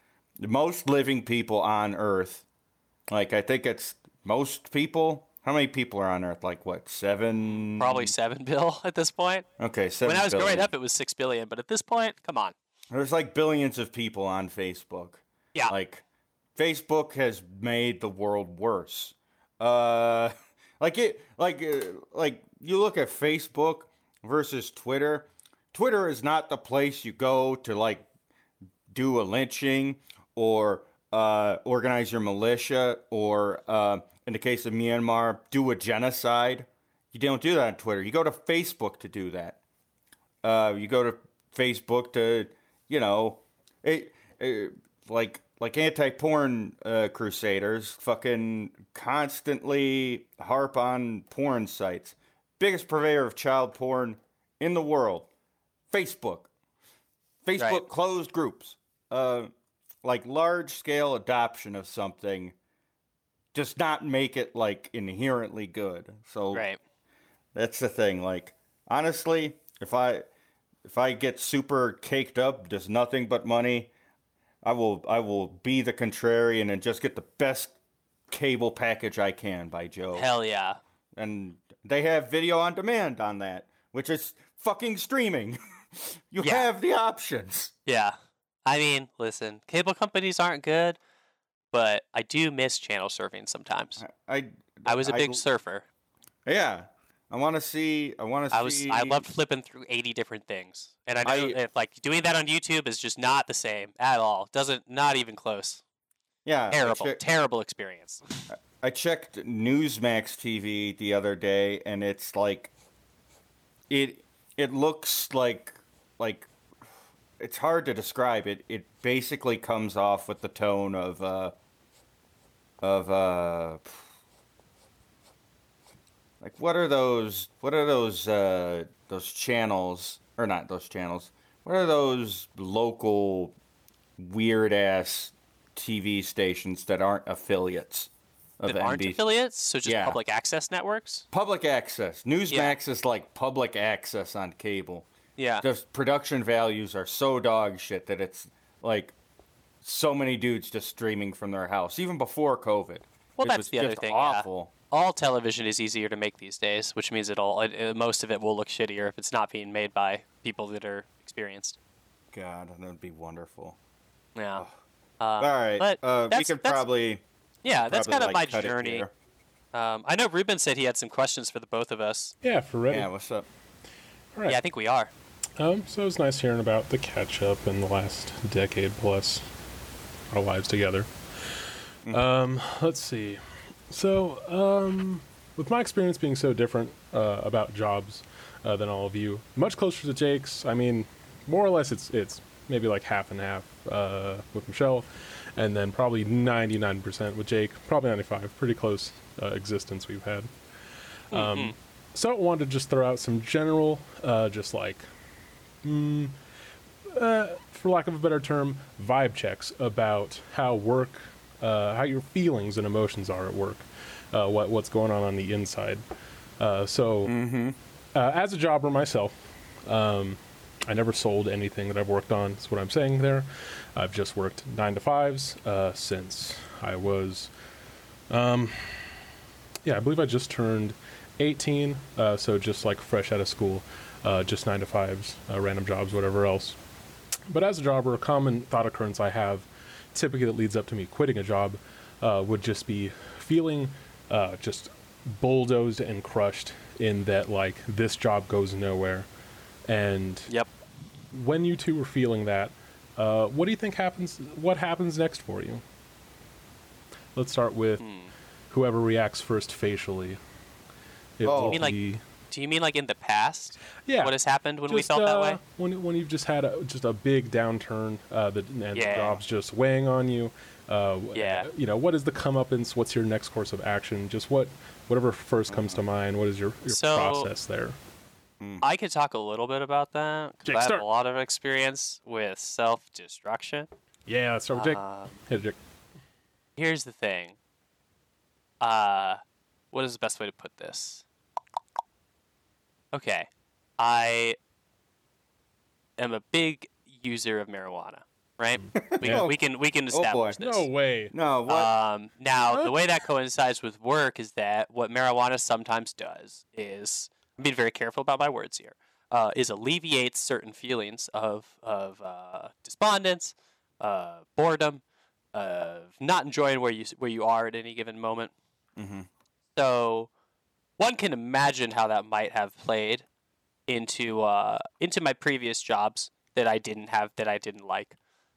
most living people on Earth, like I think it's most people. How many people are on Earth? Like what? Seven? Probably seven bill at this point. Okay, seven. When I was growing billion. up, it was six billion, but at this point, come on. There's like billions of people on Facebook. Yeah. Like, Facebook has made the world worse. Uh, like it, like, uh, like you look at Facebook versus Twitter. Twitter is not the place you go to like do a lynching or uh, organize your militia or, uh, in the case of Myanmar, do a genocide. You don't do that on Twitter. You go to Facebook to do that. Uh, you go to Facebook to, you know, it, it like like anti-porn uh, crusaders fucking constantly harp on porn sites. Biggest purveyor of child porn in the world, Facebook. Facebook Right. closed groups. Uh, like large-scale adoption of something does not make it like inherently good. So Right. that's the thing. Like, honestly, if I if I get super caked up, does nothing but money, I will I will be the contrarian and just get the best cable package I can by Joe. Hell yeah. And they have video on demand on that, which is fucking streaming. You Yeah. have the options. Yeah. I mean, listen, cable companies aren't good, but I do miss channel surfing sometimes. I I was a I- big surfer. Yeah. I want to see I want to see I was I loved flipping through eighty different things. And I know I- if like doing that on YouTube is just not the same at all. Doesn't not even close. Yeah. I Terrible, check- terrible experience. I checked Newsmax T V the other day, and it's like, it it looks like like it's hard to describe it. It basically comes off with the tone of uh of uh like what are those what are those uh those channels or not those channels? What are those local weird ass T V stations that aren't affiliates of That aren't N B C? affiliates, so just Yeah. public access networks. Public access. Newsmax is like public access on cable. Yeah. The production values are so dog shit that it's like so many dudes just streaming from their house, even before COVID. Well, which that's was the other just thing, yeah. awful. All television is easier to make these days, which means it'll it, it- most of it will look shittier if it's not being made by people that are experienced. God, that would be wonderful. Yeah. Uh, All right, but uh, we that's- could that's- probably Yeah, that's probably, kind of my like, cut it journey. here. Um, I know Ruben said he had some questions for the both of us. Yeah, for ready. Yeah, what's up? All right. Yeah, I think we are. Um, so it was nice hearing about the catch up in the last decade plus our lives together. Mm. Um, let's see. So, um, with my experience being so different uh, about jobs uh, than all of you, much closer to Jake's. I mean, more or less, it's it's maybe like half and half uh, with Michelle, and then probably ninety-nine percent with Jake. Probably ninety-five. Pretty close uh, existence we've had. Um, Mm-hmm. So I wanted to just throw out some general, uh, just like, mm, uh, for lack of a better term, vibe checks about how work, uh, how your feelings and emotions are at work, uh, what what's going on on the inside. Uh, so, Mm-hmm. uh, as a jobber myself, um, I never sold anything that I've worked on. That's what I'm saying there. I've just worked nine to fives uh, since I was, um, yeah, I believe I just turned eighteen, uh, so just like fresh out of school, uh, just nine to fives, uh, random jobs, whatever else. But as a jobber, a common thought occurrence I have, typically that leads up to me quitting a job, uh, would just be feeling uh, just bulldozed and crushed in that, like, this job goes nowhere. And Yep. when you two are feeling that, uh, what do you think happens? What happens next for you? Let's start with Hmm. whoever reacts first facially. It Oh. will You mean like be- Do you mean like in the past? yeah. What has happened when we Just, felt that uh, way? When when you've just had a, just a big downturn, uh, that and Yeah. the job's just weighing on you. Uh, w- Yeah. You know, what is the comeuppance? What's your next course of action? Just what, whatever first comes to mind. What is your, your So- process there? I could talk a little bit about that because Jake, I have start. a lot of experience with self-destruction. Yeah, let's start with Jake. Um, Hey, Jake. here's the thing. Uh, what is the best way to put this? Okay, I am a big user of marijuana, right? We, Yeah. we can we can Oh, boy. establish this. No way. No, what? Um, now, What? the way that coincides with work is that what marijuana sometimes does is, I'm being very careful about my words here, uh, is alleviates certain feelings of of uh, despondence, uh, boredom, of not enjoying where you s- where you are at any given moment. mm-hmm. So, one can imagine how that might have played into uh, into my previous jobs that I didn't have that I didn't like.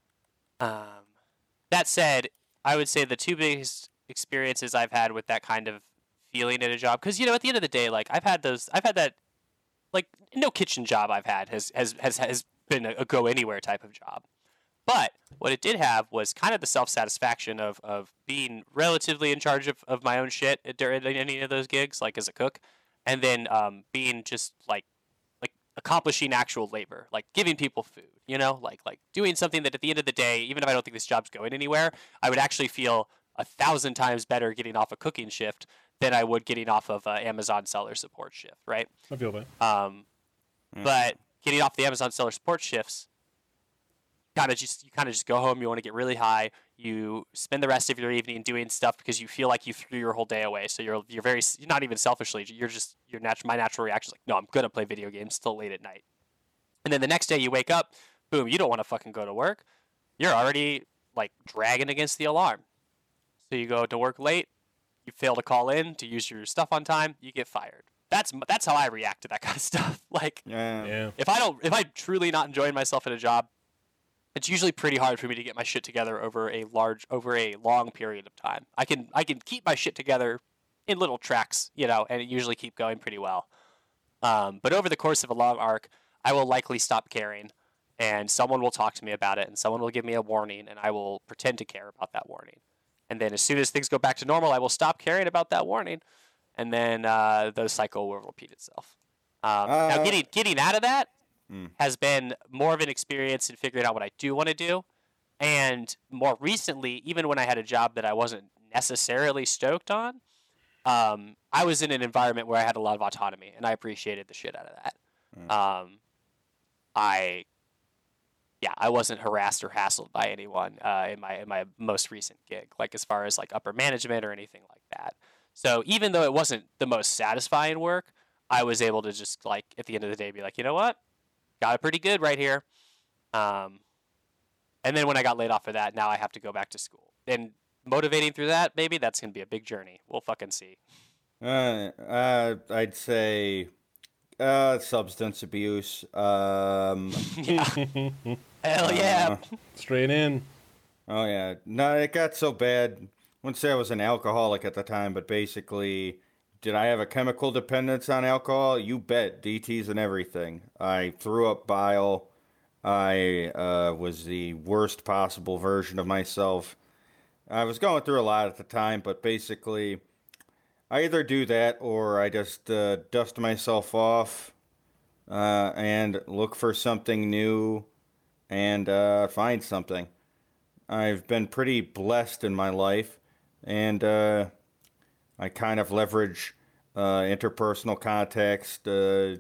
Um, that said, I would say the two biggest experiences I've had with that kind of feeling in a job, because you know, at the end of the day, like I've had those, I've had that, like no kitchen job I've had has has has, has been a, a go anywhere type of job. But what it did have was kind of the self satisfaction of, of being relatively in charge of, of my own shit at- during any of those gigs, like as a cook, and then um, being just like like accomplishing actual labor, like giving people food, you know, like like doing something that at the end of the day, even if I don't think this job's going anywhere, I would actually feel a thousand times better getting off a cooking shift than I would getting off of a Amazon seller support shift, right? I feel that. Um, but getting off the Amazon seller support shifts, kind of just you kind of just go home. You want to get really high. You spend the rest of your evening doing stuff because you feel like you threw your whole day away. So you're you're very you're not even selfishly. You're just your natural. My natural reaction is like, no, I'm gonna play video games till late at night. And then the next day you wake up, boom, you don't want to fucking go to work. You're already like dragging against the alarm. So you go to work late. You fail to call in to use your stuff on time. You get fired. That's that's how I react to that kind of stuff. Like Yeah. Yeah. if I don't, if I'm truly not enjoying myself at a job, it's usually pretty hard for me to get my shit together over a large, over a long period of time. I can, I can keep my shit together in little tracks, you know, and it usually keep going pretty well. Um, but over the course of a long arc, I will likely stop caring, and someone will talk to me about it, and someone will give me a warning, and I will pretend to care about that warning. And then as soon as things go back to normal, I will stop caring about that warning, and then uh, the cycle will repeat itself. Um, now, Uh, getting getting out of that Mm. has been more of an experience in figuring out what I do want to do. And more recently, even when I had a job that I wasn't necessarily stoked on, um, I was in an environment where I had a lot of autonomy, and I appreciated the shit out of that. Mm. Um, I, yeah, I wasn't harassed or hassled by anyone uh, in my in my most recent gig, like as far as like upper management or anything like that. So even though it wasn't the most satisfying work, I was able to just like at the end of the day be like, you know what, got it pretty good right here. Um, and then when I got laid off for that, now I have to go back to school. And motivating through that, maybe that's gonna be a big journey. We'll fucking see. Uh, uh, I'd say uh, substance abuse. Um, Yeah. Hell yeah. uh, Straight in. oh yeah, no, it got so bad. I wouldn't say I was an alcoholic at the time, but basically, did I have a chemical dependence on alcohol? You bet, D Ts and everything. I threw up bile. I uh, was the worst possible version of myself. I was going through a lot at the time, but basically, I either do that or I just uh, dust myself off uh, and look for something new and uh, find something. I've been pretty blessed in my life, and uh, I kind of leverage uh, interpersonal context, uh,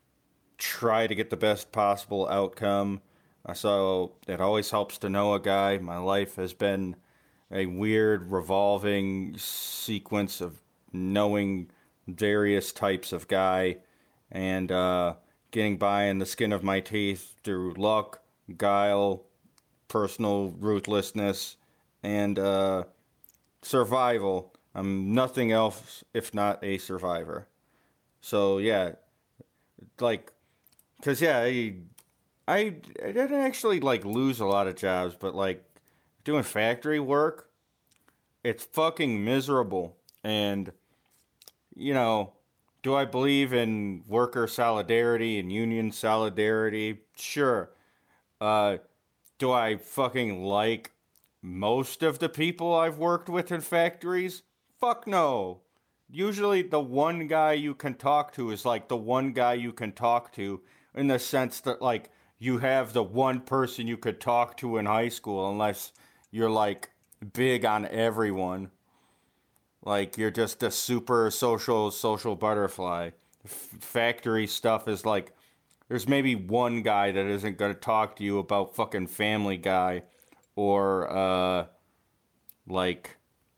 try to get the best possible outcome. Uh, So it always helps to know a guy. My life has been a weird revolving sequence of knowing various types of guy and uh, getting by in the skin of my teeth through luck, guile, personal ruthlessness, and uh, survival. I'm nothing else if not a survivor. So yeah, like, cause yeah, I, I, I didn't actually like lose a lot of jobs, but like doing factory work, it's fucking miserable. And you know, do I believe in worker solidarity and union solidarity? Sure. Uh, do I fucking like most of the people I've worked with in factories? Fuck no. Usually the one guy you can talk to is like the one guy you can talk to in the sense that like you have the one person you could talk to in high school unless you're like big on everyone. Like you're just a super social social butterfly. F- factory stuff is like there's maybe one guy that isn't going to talk to you about fucking Family Guy or uh like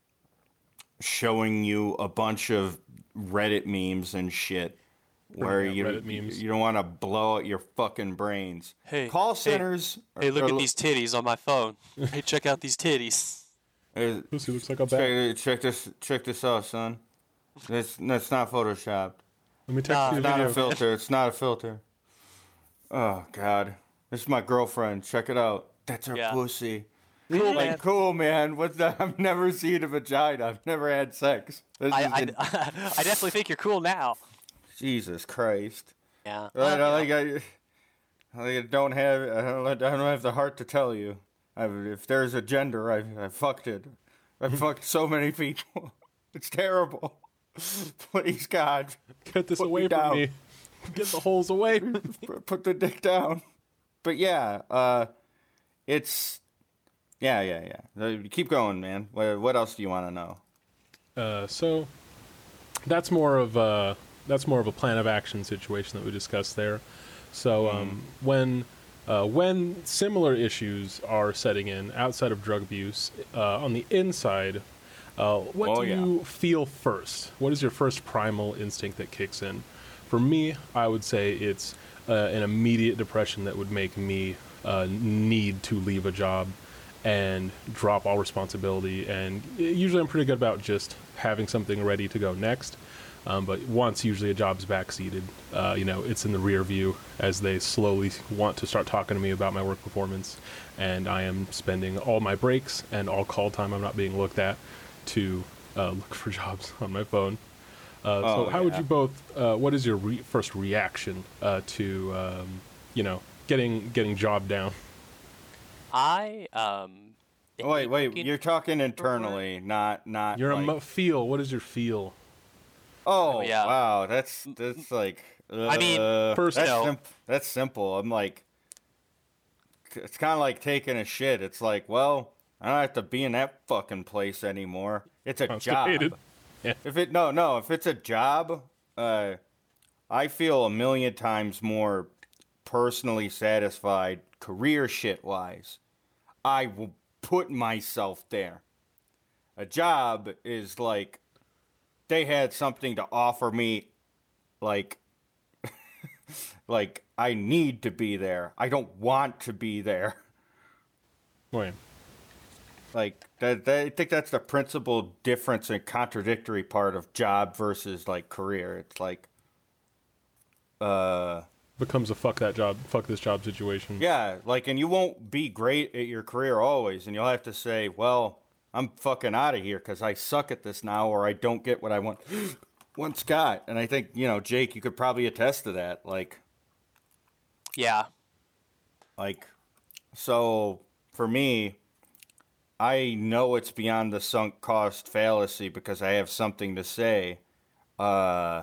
showing you a bunch of Reddit memes and shit where Yeah, you Reddit memes. you don't want to blow out your fucking brains. Hey, Call hey, centers. Hey, look are- at these titties on my phone. Hey, check out these titties. are- Pussy looks like a bat. check, check this check this out, son. That's that's not photoshopped. Let me text Nah. you It's a not video. a filter. It's not a filter. Oh God, this is my girlfriend. Check it out. That's her Yeah. pussy. Cool, Like man. cool, man. What's that? I've never seen a vagina. I've never had sex. This I, is I, in- I definitely think you're cool now. Jesus Christ. Yeah. I, Well, I, you know. like, I, I don't have. I don't, I don't have the heart to tell you. I, if there's a gender, I, I fucked it. I fucked so many people. It's terrible. Please, God, Get this Put me away from down. me. Get the holes away. put put the dick down. But yeah, uh, it's yeah, yeah, yeah. Uh, Keep going, man. What, what else do you want to know? Uh, so that's more of a that's more of a plan of action situation that we discussed there. So um, when uh, when similar issues are setting in outside of drug abuse, uh, on the inside, uh, what Oh, do yeah. you feel first? What is your first primal instinct that kicks in? For me, I would say it's uh, an immediate depression that would make me uh, need to leave a job and drop all responsibility. And usually I'm pretty good about just having something ready to go next. Um, but once usually a job's backseated, uh, you know, it's in the rear view as they slowly want to start talking to me about my work performance. And I am spending all my breaks and all call time I'm not being looked at to uh, look for jobs on my phone. Uh, so Oh, how would yeah. you both, uh, what is your re- first reaction uh, to, um, you know, getting getting job down? I um. Wait, wait. looking- You're talking internally, not not. Your like, emo- feel, what is your feel? Oh, yeah. wow, that's that's like. Uh, I mean, first that's, no. sim- that's simple. I'm like, it's kind of like taking a shit. It's like, well, I don't have to be in that fucking place anymore. It's a Constipated. job. Yeah. If it no no, if it's a job, uh, I feel a million times more personally satisfied, career shit wise. I will put myself there. A job is like they had something to offer me, like like I need to be there. I don't want to be there. Wait. like that, that. I think that's the principal difference and contradictory part of job versus like career. It's like, uh, becomes a fuck that job, fuck this job situation. yeah, like, and you won't be great at your career always, and you'll have to say, well, I'm fucking out of here because I suck at this now, or I don't get what I want. Once got, and I think, you know, Jake, you could probably attest to that. Like, Yeah. like, so for me, I know it's beyond the sunk cost fallacy because I have something to say. Uh,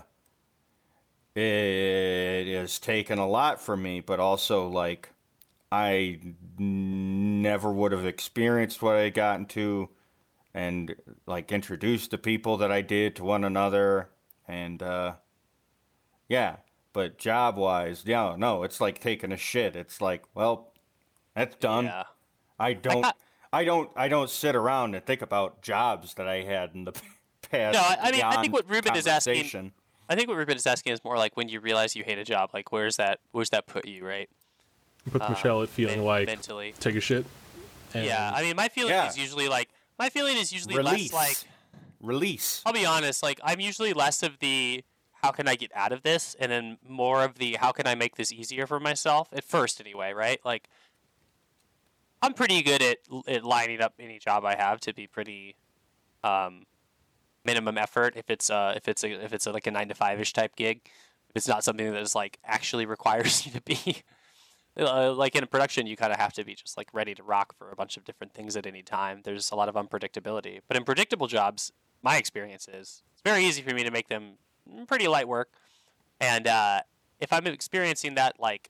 it has taken a lot from me, but also, like, I n- never would have experienced what I got into and, like, introduced the people that I did to one another. And, uh, yeah, but job-wise, yeah, no, it's like taking a shit. It's like, well, that's done. Yeah. I don't, got- I don't, I don't sit around and think about jobs that I had in the past. No, I- I mean, I think beyond what Ruben is asking- conversation. I think what Ruben is asking is more like when you realize you hate a job, like where's that where's that put you, right? With Uh, Michelle, it feeling men- like mentally. take a shit. And Yeah, I mean, my feeling Yeah. is usually like my feeling is usually Release. less like Release. I'll be honest, like I'm usually less of the how can I get out of this, and then more of the how can I make this easier for myself at first, anyway, right? Like I'm pretty good at, at lining up any job I have to be pretty um, minimum effort. If it's uh if it's a, if it's a, like a nine to five ish type gig, if it's not something that is like actually requires you to be uh, like in a production, you kind of have to be just like ready to rock for a bunch of different things at any time. There's a lot of unpredictability, but in predictable jobs, my experience is it's very easy for me to make them pretty light work. And uh, if I'm experiencing that, like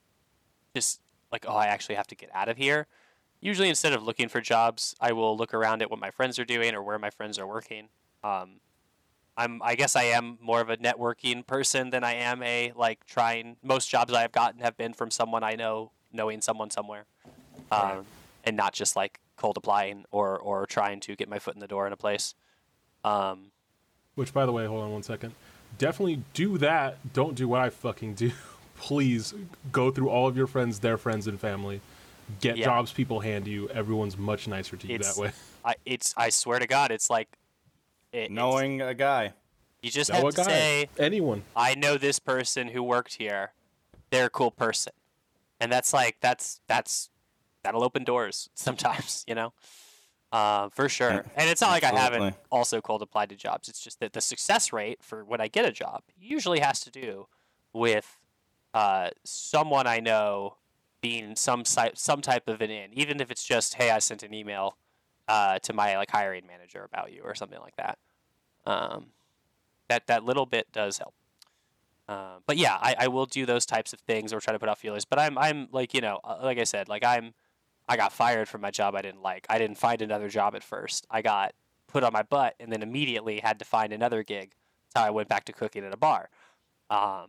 just like, oh, I actually have to get out of here. Usually, instead of looking for jobs, I will look around at what my friends are doing or where my friends are working. Um, I'm, I guess I am more of a networking person than I am a like trying. Most jobs I have gotten have been from someone I know, knowing someone somewhere, um, Right. and not just like cold applying or or trying to get my foot in the door in a place. Um, Which, by the way, hold on one second. Definitely do that. Don't do what I fucking do. Please go through all of your friends, their friends, and family. Get Yeah. jobs people hand you. Everyone's much nicer to you It's- that way. I it's I swear to God, it's like it, it's- Knowing a guy. you just Know have a to guy. say, Anyone. I know this person who worked here. They're a cool person. And that's like that's that's that'll open doors sometimes, you know? Uh, for sure. Yeah, And it's not like I haven't absolutely. also cold applied to jobs. It's just that the success rate for when I get a job usually has to do with uh, someone I know being some si- some type of an in, even if it's just, hey, I sent an email uh, to my like hiring manager about you or something like that. Um, that that little bit does help. Uh, but yeah, I, I will do those types of things or try to put out feelers. But I'm I'm like you know uh, like I said, like I'm I got fired from my job I didn't like. I didn't find another job at first. I got put on my butt and then immediately had to find another gig. That's how I went back to cooking at a bar. Um,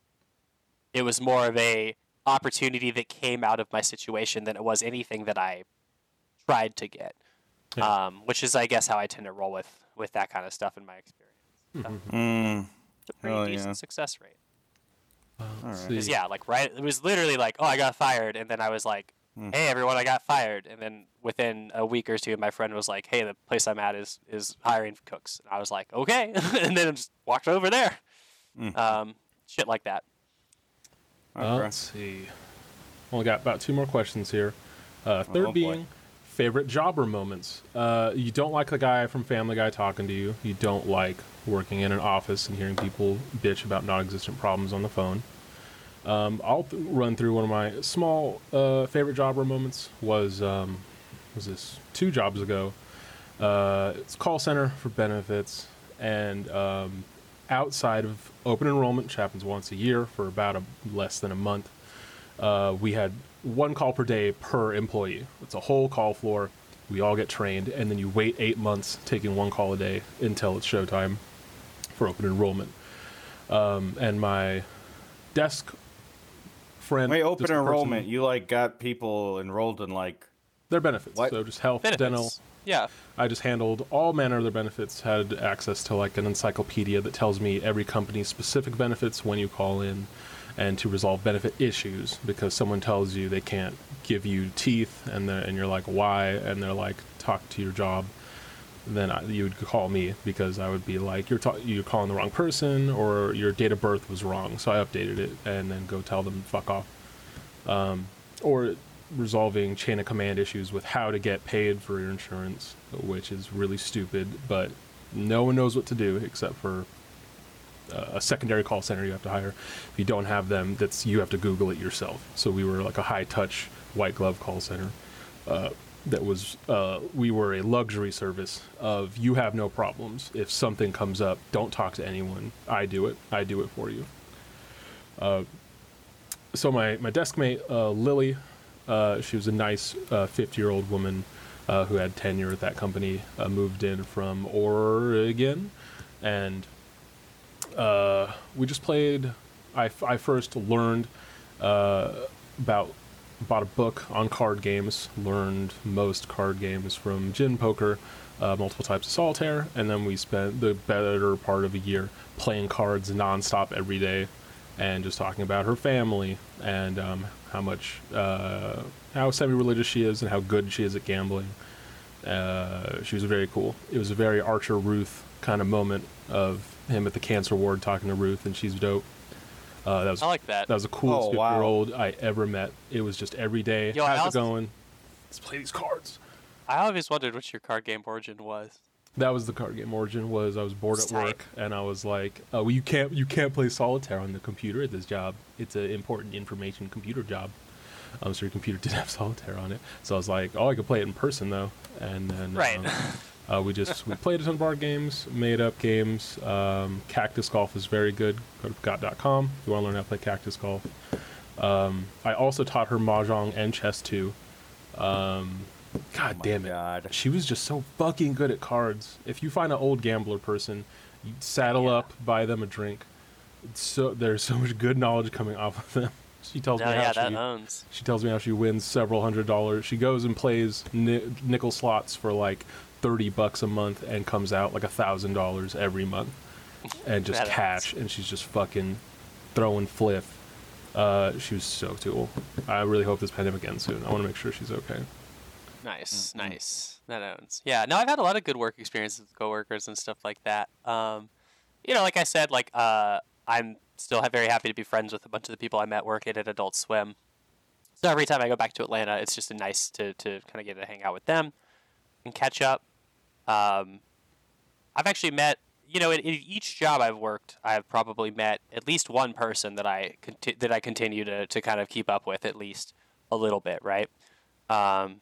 it was more of a opportunity that came out of my situation than it was anything that I tried to get. Yeah. Um, which is, I guess, how I tend to roll with with that kind of stuff in my experience. So, Mm. it's a pretty Oh, decent yeah. success rate. Let's right. see. Because yeah, like right, it was literally like, oh, I got fired, and then I was like, Hmm. hey, everyone, I got fired, and then within a week or two, my friend was like, hey, the place I'm at is is hiring cooks, and I was like, okay, and then I just walked over there. Hmm. Um, shit like that. Uh, Okay. let's see. Only got about two more questions here. Uh, third Oh, boy. being favorite jobber moments. Uh, you don't like the guy from Family Guy talking to you. You don't like working in an office and hearing people bitch about non-existent problems on the phone. Um, I'll th- run through one of my small uh, favorite jobber moments. Was um, was this two jobs ago? Uh, it's call center for benefits, and um, outside of open enrollment, which happens once a year for about a, less than a month, uh, we had one call per day per employee. It's a whole call floor. We all get trained, and then you wait eight months taking one call a day until it's showtime for open enrollment. Um, and my desk friend, Wait, open just a person- enrollment. You like got people enrolled in like their benefits. What? So just health, Benefits. dental. Yeah. I just handled all manner of their benefits, had access to like an encyclopedia that tells me every company's specific benefits when you call in, and to resolve benefit issues, because someone tells you they can't give you teeth, and they're- and you're like, why? And they're like, talk to your job. Then I, you would call me, because I would be like, you're ta- you're calling the wrong person, or your date of birth was wrong, so I updated it, and then go tell them fuck off. Um, or resolving chain of command issues with how to get paid for your insurance, which is really stupid, but no one knows what to do except for uh, a secondary call center you have to hire. If you don't have them, that's you have to Google it yourself. So we were like a high touch white glove call center. Uh, that was uh, we were a luxury service of you have no problems. If something comes up, don't talk to anyone. I do it. I do it for you. Uh, so my my desk mate uh, Lily, uh, she was a nice fifty year old woman uh, who had tenure at that company. Uh, moved in from Oregon, and uh, we just played. I, I first learned uh, about. Bought a book on card games, learned most card games from gin poker, uh, multiple types of solitaire, and then we spent the better part of a year playing cards nonstop every day, and just talking about her family and um, how much, uh, how semi-religious she is and how good she is at gambling. Uh, she was very cool. It was a very Archer Ruth kind of moment of him at the cancer ward talking to Ruth, and she's dope. Uh, that was, I like that. That was the coolest Oh, wow. fifty-year-old I ever met. It was just every day. Yo, How's I it also- going? Let's play these cards. I always wondered what your card game origin was. That was the card game origin. Was I was bored It's at tight. work, and I was like, "Oh, well, you can't you can't play solitaire on the computer at this job. It's an important information computer job." Um, so your computer did have solitaire on it. So I was like, "Oh, I could play it in person though." And then Right. um, uh, we just we played a ton of board games, made up games. Um, Cactus Golf is very good. Go to got dot com if you want to learn how to play Cactus Golf. Um, I also taught her mahjong and chess too. Um, God Oh my damn it. God. She was just so fucking good at cards. If you find an old gambler person, you saddle Yeah. up, buy them a drink. It's so there's so much good knowledge coming off of them. She tells No, me how yeah, that she owns. she tells me how she wins several hundred dollars. She goes and plays ni- nickel slots for like thirty bucks a month and comes out like a thousand dollars every month, and just That cash. And she's just fucking throwing fliff. Uh, she was so cool. I really hope this pandemic ends soon. I want to make sure she's okay. Nice, Mm-hmm. nice. That owns. Yeah, no, I've had a lot of good work experiences with coworkers and stuff like that. Um, you know, like I said, like uh, I'm still ha- very happy to be friends with a bunch of the people I met working at Adult Swim. So every time I go back to Atlanta, it's just a nice to to kind of get to hang out with them and catch up. Um, I've actually met, you know, in, in each job I've worked, I've probably met at least one person that I conti- that I continue to to kind of keep up with at least a little bit, right? Um,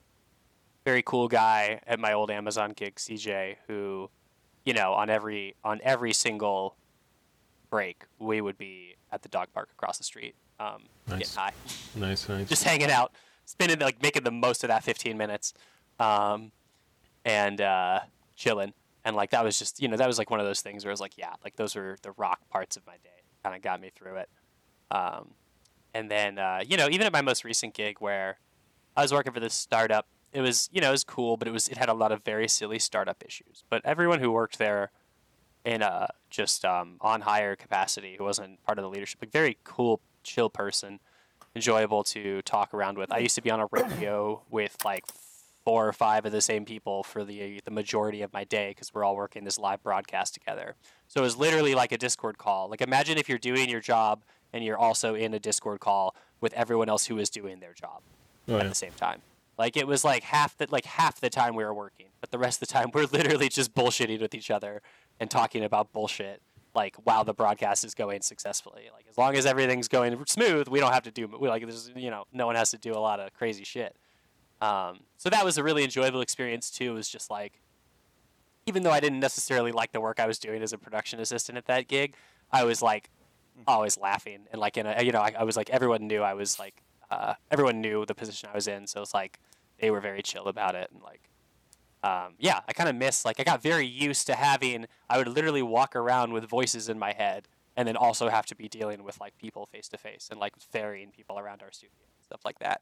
very cool guy at my old Amazon gig, C J, who, you know, on every on every single break, we would be at the dog park across the street, um, Nice. getting high, Nice, nice. just hanging out, spending like making the most of that fifteen minutes, um, and uh, chilling. And like that was just, you know, that was like one of those things where I was like, yeah, like those were the rock parts of my day. Kind of got me through it. Um, and then, uh, you know, even at my most recent gig where I was working for this startup, it was, you know, it was cool, but it was, it had a lot of very silly startup issues. But everyone who worked there in a just um, on hire capacity, who wasn't part of the leadership, like very cool, chill person, enjoyable to talk around with. I used to be on a radio with like four or five of the same people for the the majority of my day because we're all working this live broadcast together. So it was literally like a Discord call. Like imagine if you're doing your job and you're also in a Discord call with everyone else who is doing their job Oh, at yeah. the same time. Like it was like half the like half the time we were working, but the rest of the time we're literally just bullshitting with each other and talking about bullshit. Like while the broadcast is going successfully, like as long as everything's going smooth, we don't have to do we like there's you know no one has to do a lot of crazy shit. Um, so that was a really enjoyable experience too. It was just like, even though I didn't necessarily like the work I was doing as a production assistant at that gig, I was like always laughing and like in a you know I, I was like everyone knew I was like uh, everyone knew the position I was in, so it's like they were very chill about it and like um, yeah I kind of miss like I got very used to having I would literally walk around with voices in my head and then also have to be dealing with like people face to face and like ferrying people around our studio and stuff like that.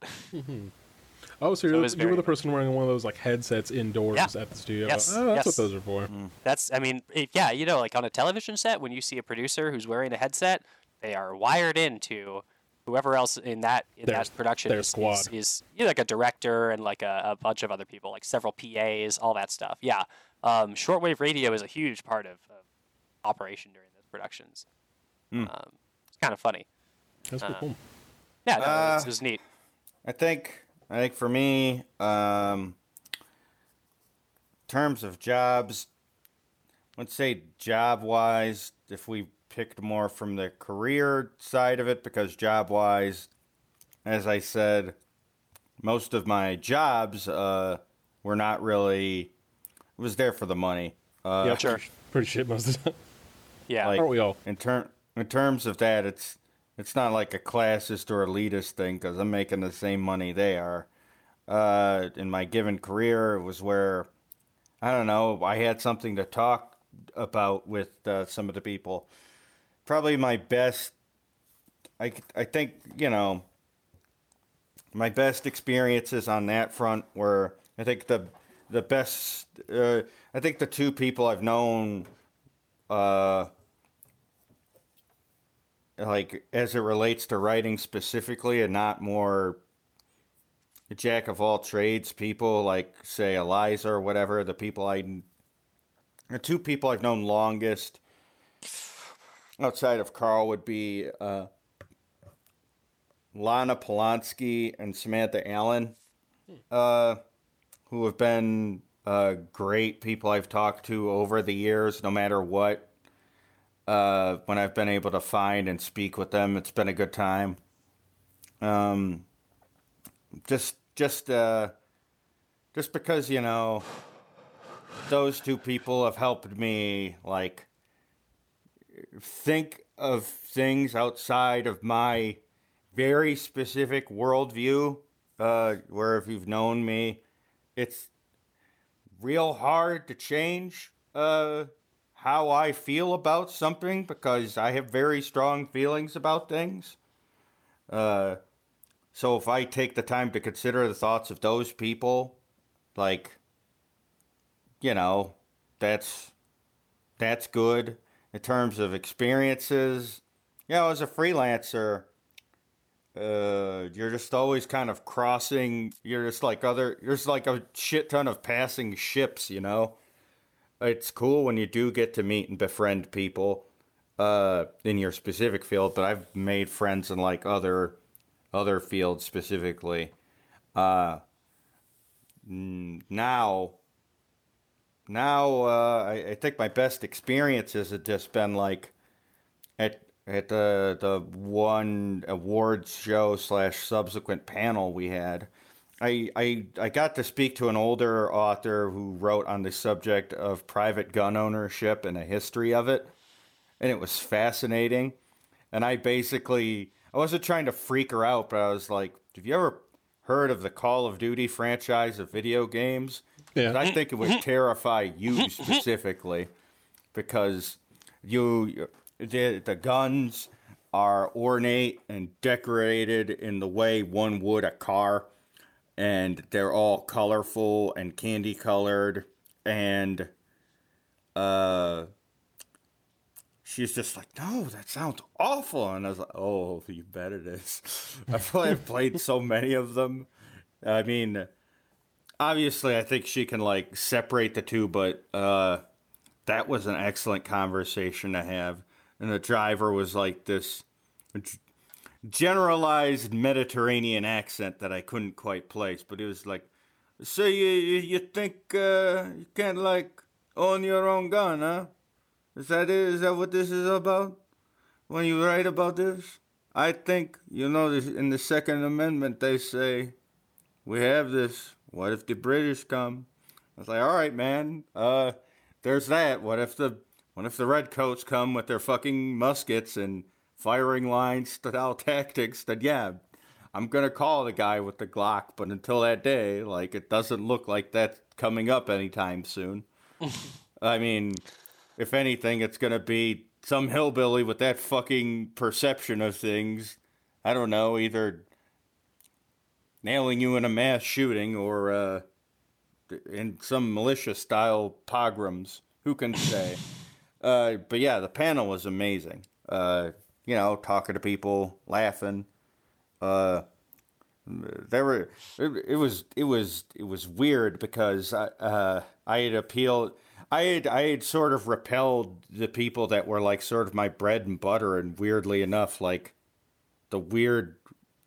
Oh, so it you're, was you were very the person wearing one of those like headsets indoors Yeah. at the studio. Yes, Oh, that's yes. what those are for. That's, I mean, it, yeah, you know, like on a television set, when you see a producer who's wearing a headset, they are wired into whoever else in that in Their- that production their is, squad. is, is you know, like a director and like a, a bunch of other people, like several P As, all that stuff. Yeah, um, shortwave radio is a huge part of, of operation during those productions. Mm. Um, it's kind of funny. That's pretty Uh, cool. Yeah, no, Uh, it's, it's neat. I think I think for me, um, in terms of jobs, let's say job wise, if we picked more from the career side of it, because job wise, as I said, most of my jobs uh, were not really. It was there for the money. Uh, Yeah, sure. pretty shit most of the time. Yeah, like- Aren't we all? In term in terms of that, it's it's not like a classist or elitist thing because I'm making the same money they are. Uh, in my given career, it was where I don't know. I had something to talk about with uh, some of the people. Probably my best. I I think you know. My best experiences on that front were I think the the best. Uh, I think the two people I've known. Uh, like as it relates to writing specifically and not more jack of all trades people like say Eliza or whatever, the people I the two people I've known longest outside of Carl would be uh, Lana Polanski and Samantha Allen, uh, who have been uh, great people I've talked to over the years, no matter what. Uh, when I've been able to find and speak with them, it's been a good time. Um, just, just, uh, just because you know, those two people have helped me like think of things outside of my very specific worldview. Uh, where if you've known me, it's real hard to change. Uh. How I feel about something because I have very strong feelings about things. Uh, so if I take the time to consider the thoughts of those people, like, you know, that's that's good. In terms of experiences, you know, as a freelancer, uh, you're just always kind of crossing. You're just like other. There's like a shit ton of passing ships, you know. It's cool when you do get to meet and befriend people uh, in your specific field, but I've made friends in like other other fields specifically. Uh, now, now uh, I, I think my best experiences have just been like at at the the one awards show slash subsequent panel we had. I, I I got to speak to an older author who wrote on the subject of private gun ownership and a history of it, and it was fascinating. And I basically, I wasn't trying to freak her out, but I was like, have you ever heard of the Call of Duty franchise of video games? Yeah. I think it would terrify you specifically because you the, the guns are ornate and decorated in the way one would a car. And they're all colorful and candy colored, and uh, she's just like, "No, that sounds awful." And I was like, "Oh, you bet it is." I feel like I've played so many of them. I mean, obviously, I think she can like separate the two, but uh, that was an excellent conversation to have. And the driver was like this generalized Mediterranean accent that I couldn't quite place, but it was like, so you you, you think uh, you can't like own your own gun, huh? Is that it? Is that what this is about? When you write about this, I think you know this, in the Second Amendment they say we have this. What if the British come? I was like, all right, man. Uh, there's that. What if the what if the redcoats come with their fucking muskets and firing line style tactics? Then yeah, I'm gonna call the guy with the Glock. But until that day, like it doesn't look like that's coming up anytime soon. I mean, if anything, it's gonna be some hillbilly with that fucking perception of things. I don't know, either nailing you in a mass shooting or uh, in some militia style pogroms. Who can say? uh, but yeah, the panel was amazing. Uh, you know, talking to people, laughing. Uh, there were it, it was it was it was weird because I uh I had appealed. I had I had sort of repelled the people that were like sort of my bread and butter, and weirdly enough, like the weird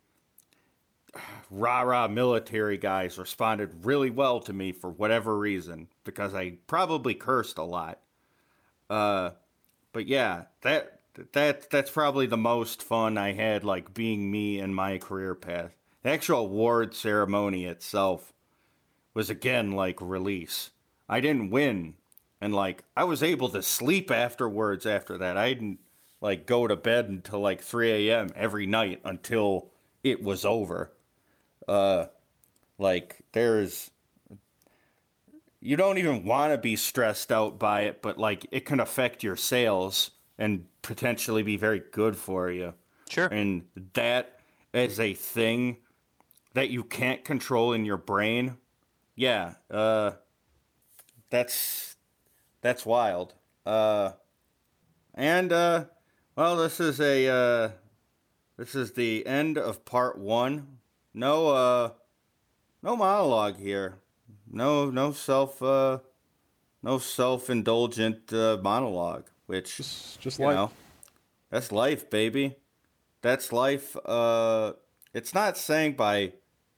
rah-rah military guys responded really well to me for whatever reason, because I probably cursed a lot. Uh, but yeah, that that that's probably the most fun I had, like being me in my career path. The actual award ceremony itself was again like release. I didn't win, and like I was able to sleep afterwards. After that, I didn't like go to bed until like three a.m. every night until it was over. Uh, like there's, you don't even want to be stressed out by it, but like it can affect your sales and potentially be very good for you. Sure. And that is a thing that you can't control in your brain. Yeah. Uh, that's, that's wild. Uh, and, uh, well, this is a, uh, this is the end of part one. No, uh, no monologue here. No, no self, uh, no self-indulgent uh, monologue. Which, Just, just you like know, that's life, baby. That's life. Uh, it's not sang by,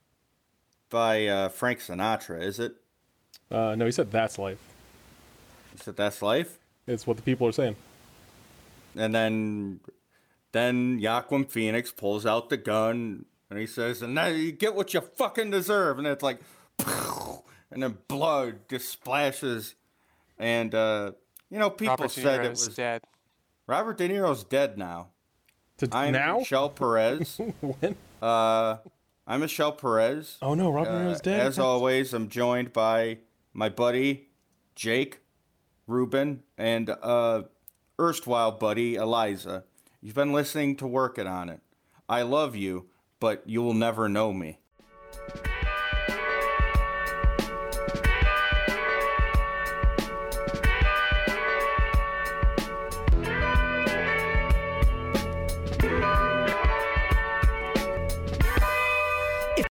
by uh, Frank Sinatra, is it? uh, no, he said that's life. Is it that's life? It's what the people are saying. And then, then Joaquin Phoenix pulls out the gun. And he says, and now you get what you fucking deserve. And it's like, and then blood just splashes. And, uh, you know, people Robert said De it Niro's was... dead. Robert De Niro's dead now. To, I'm now? Michelle Perez. When? uh, I'm Michelle Perez. Oh no, Robert De Uh, Niro's dead. as always, I'm joined by my buddy, Jake, Ruben, and uh, erstwhile buddy, Eliza. You've been listening to Working on It. I love you, but you will never know me.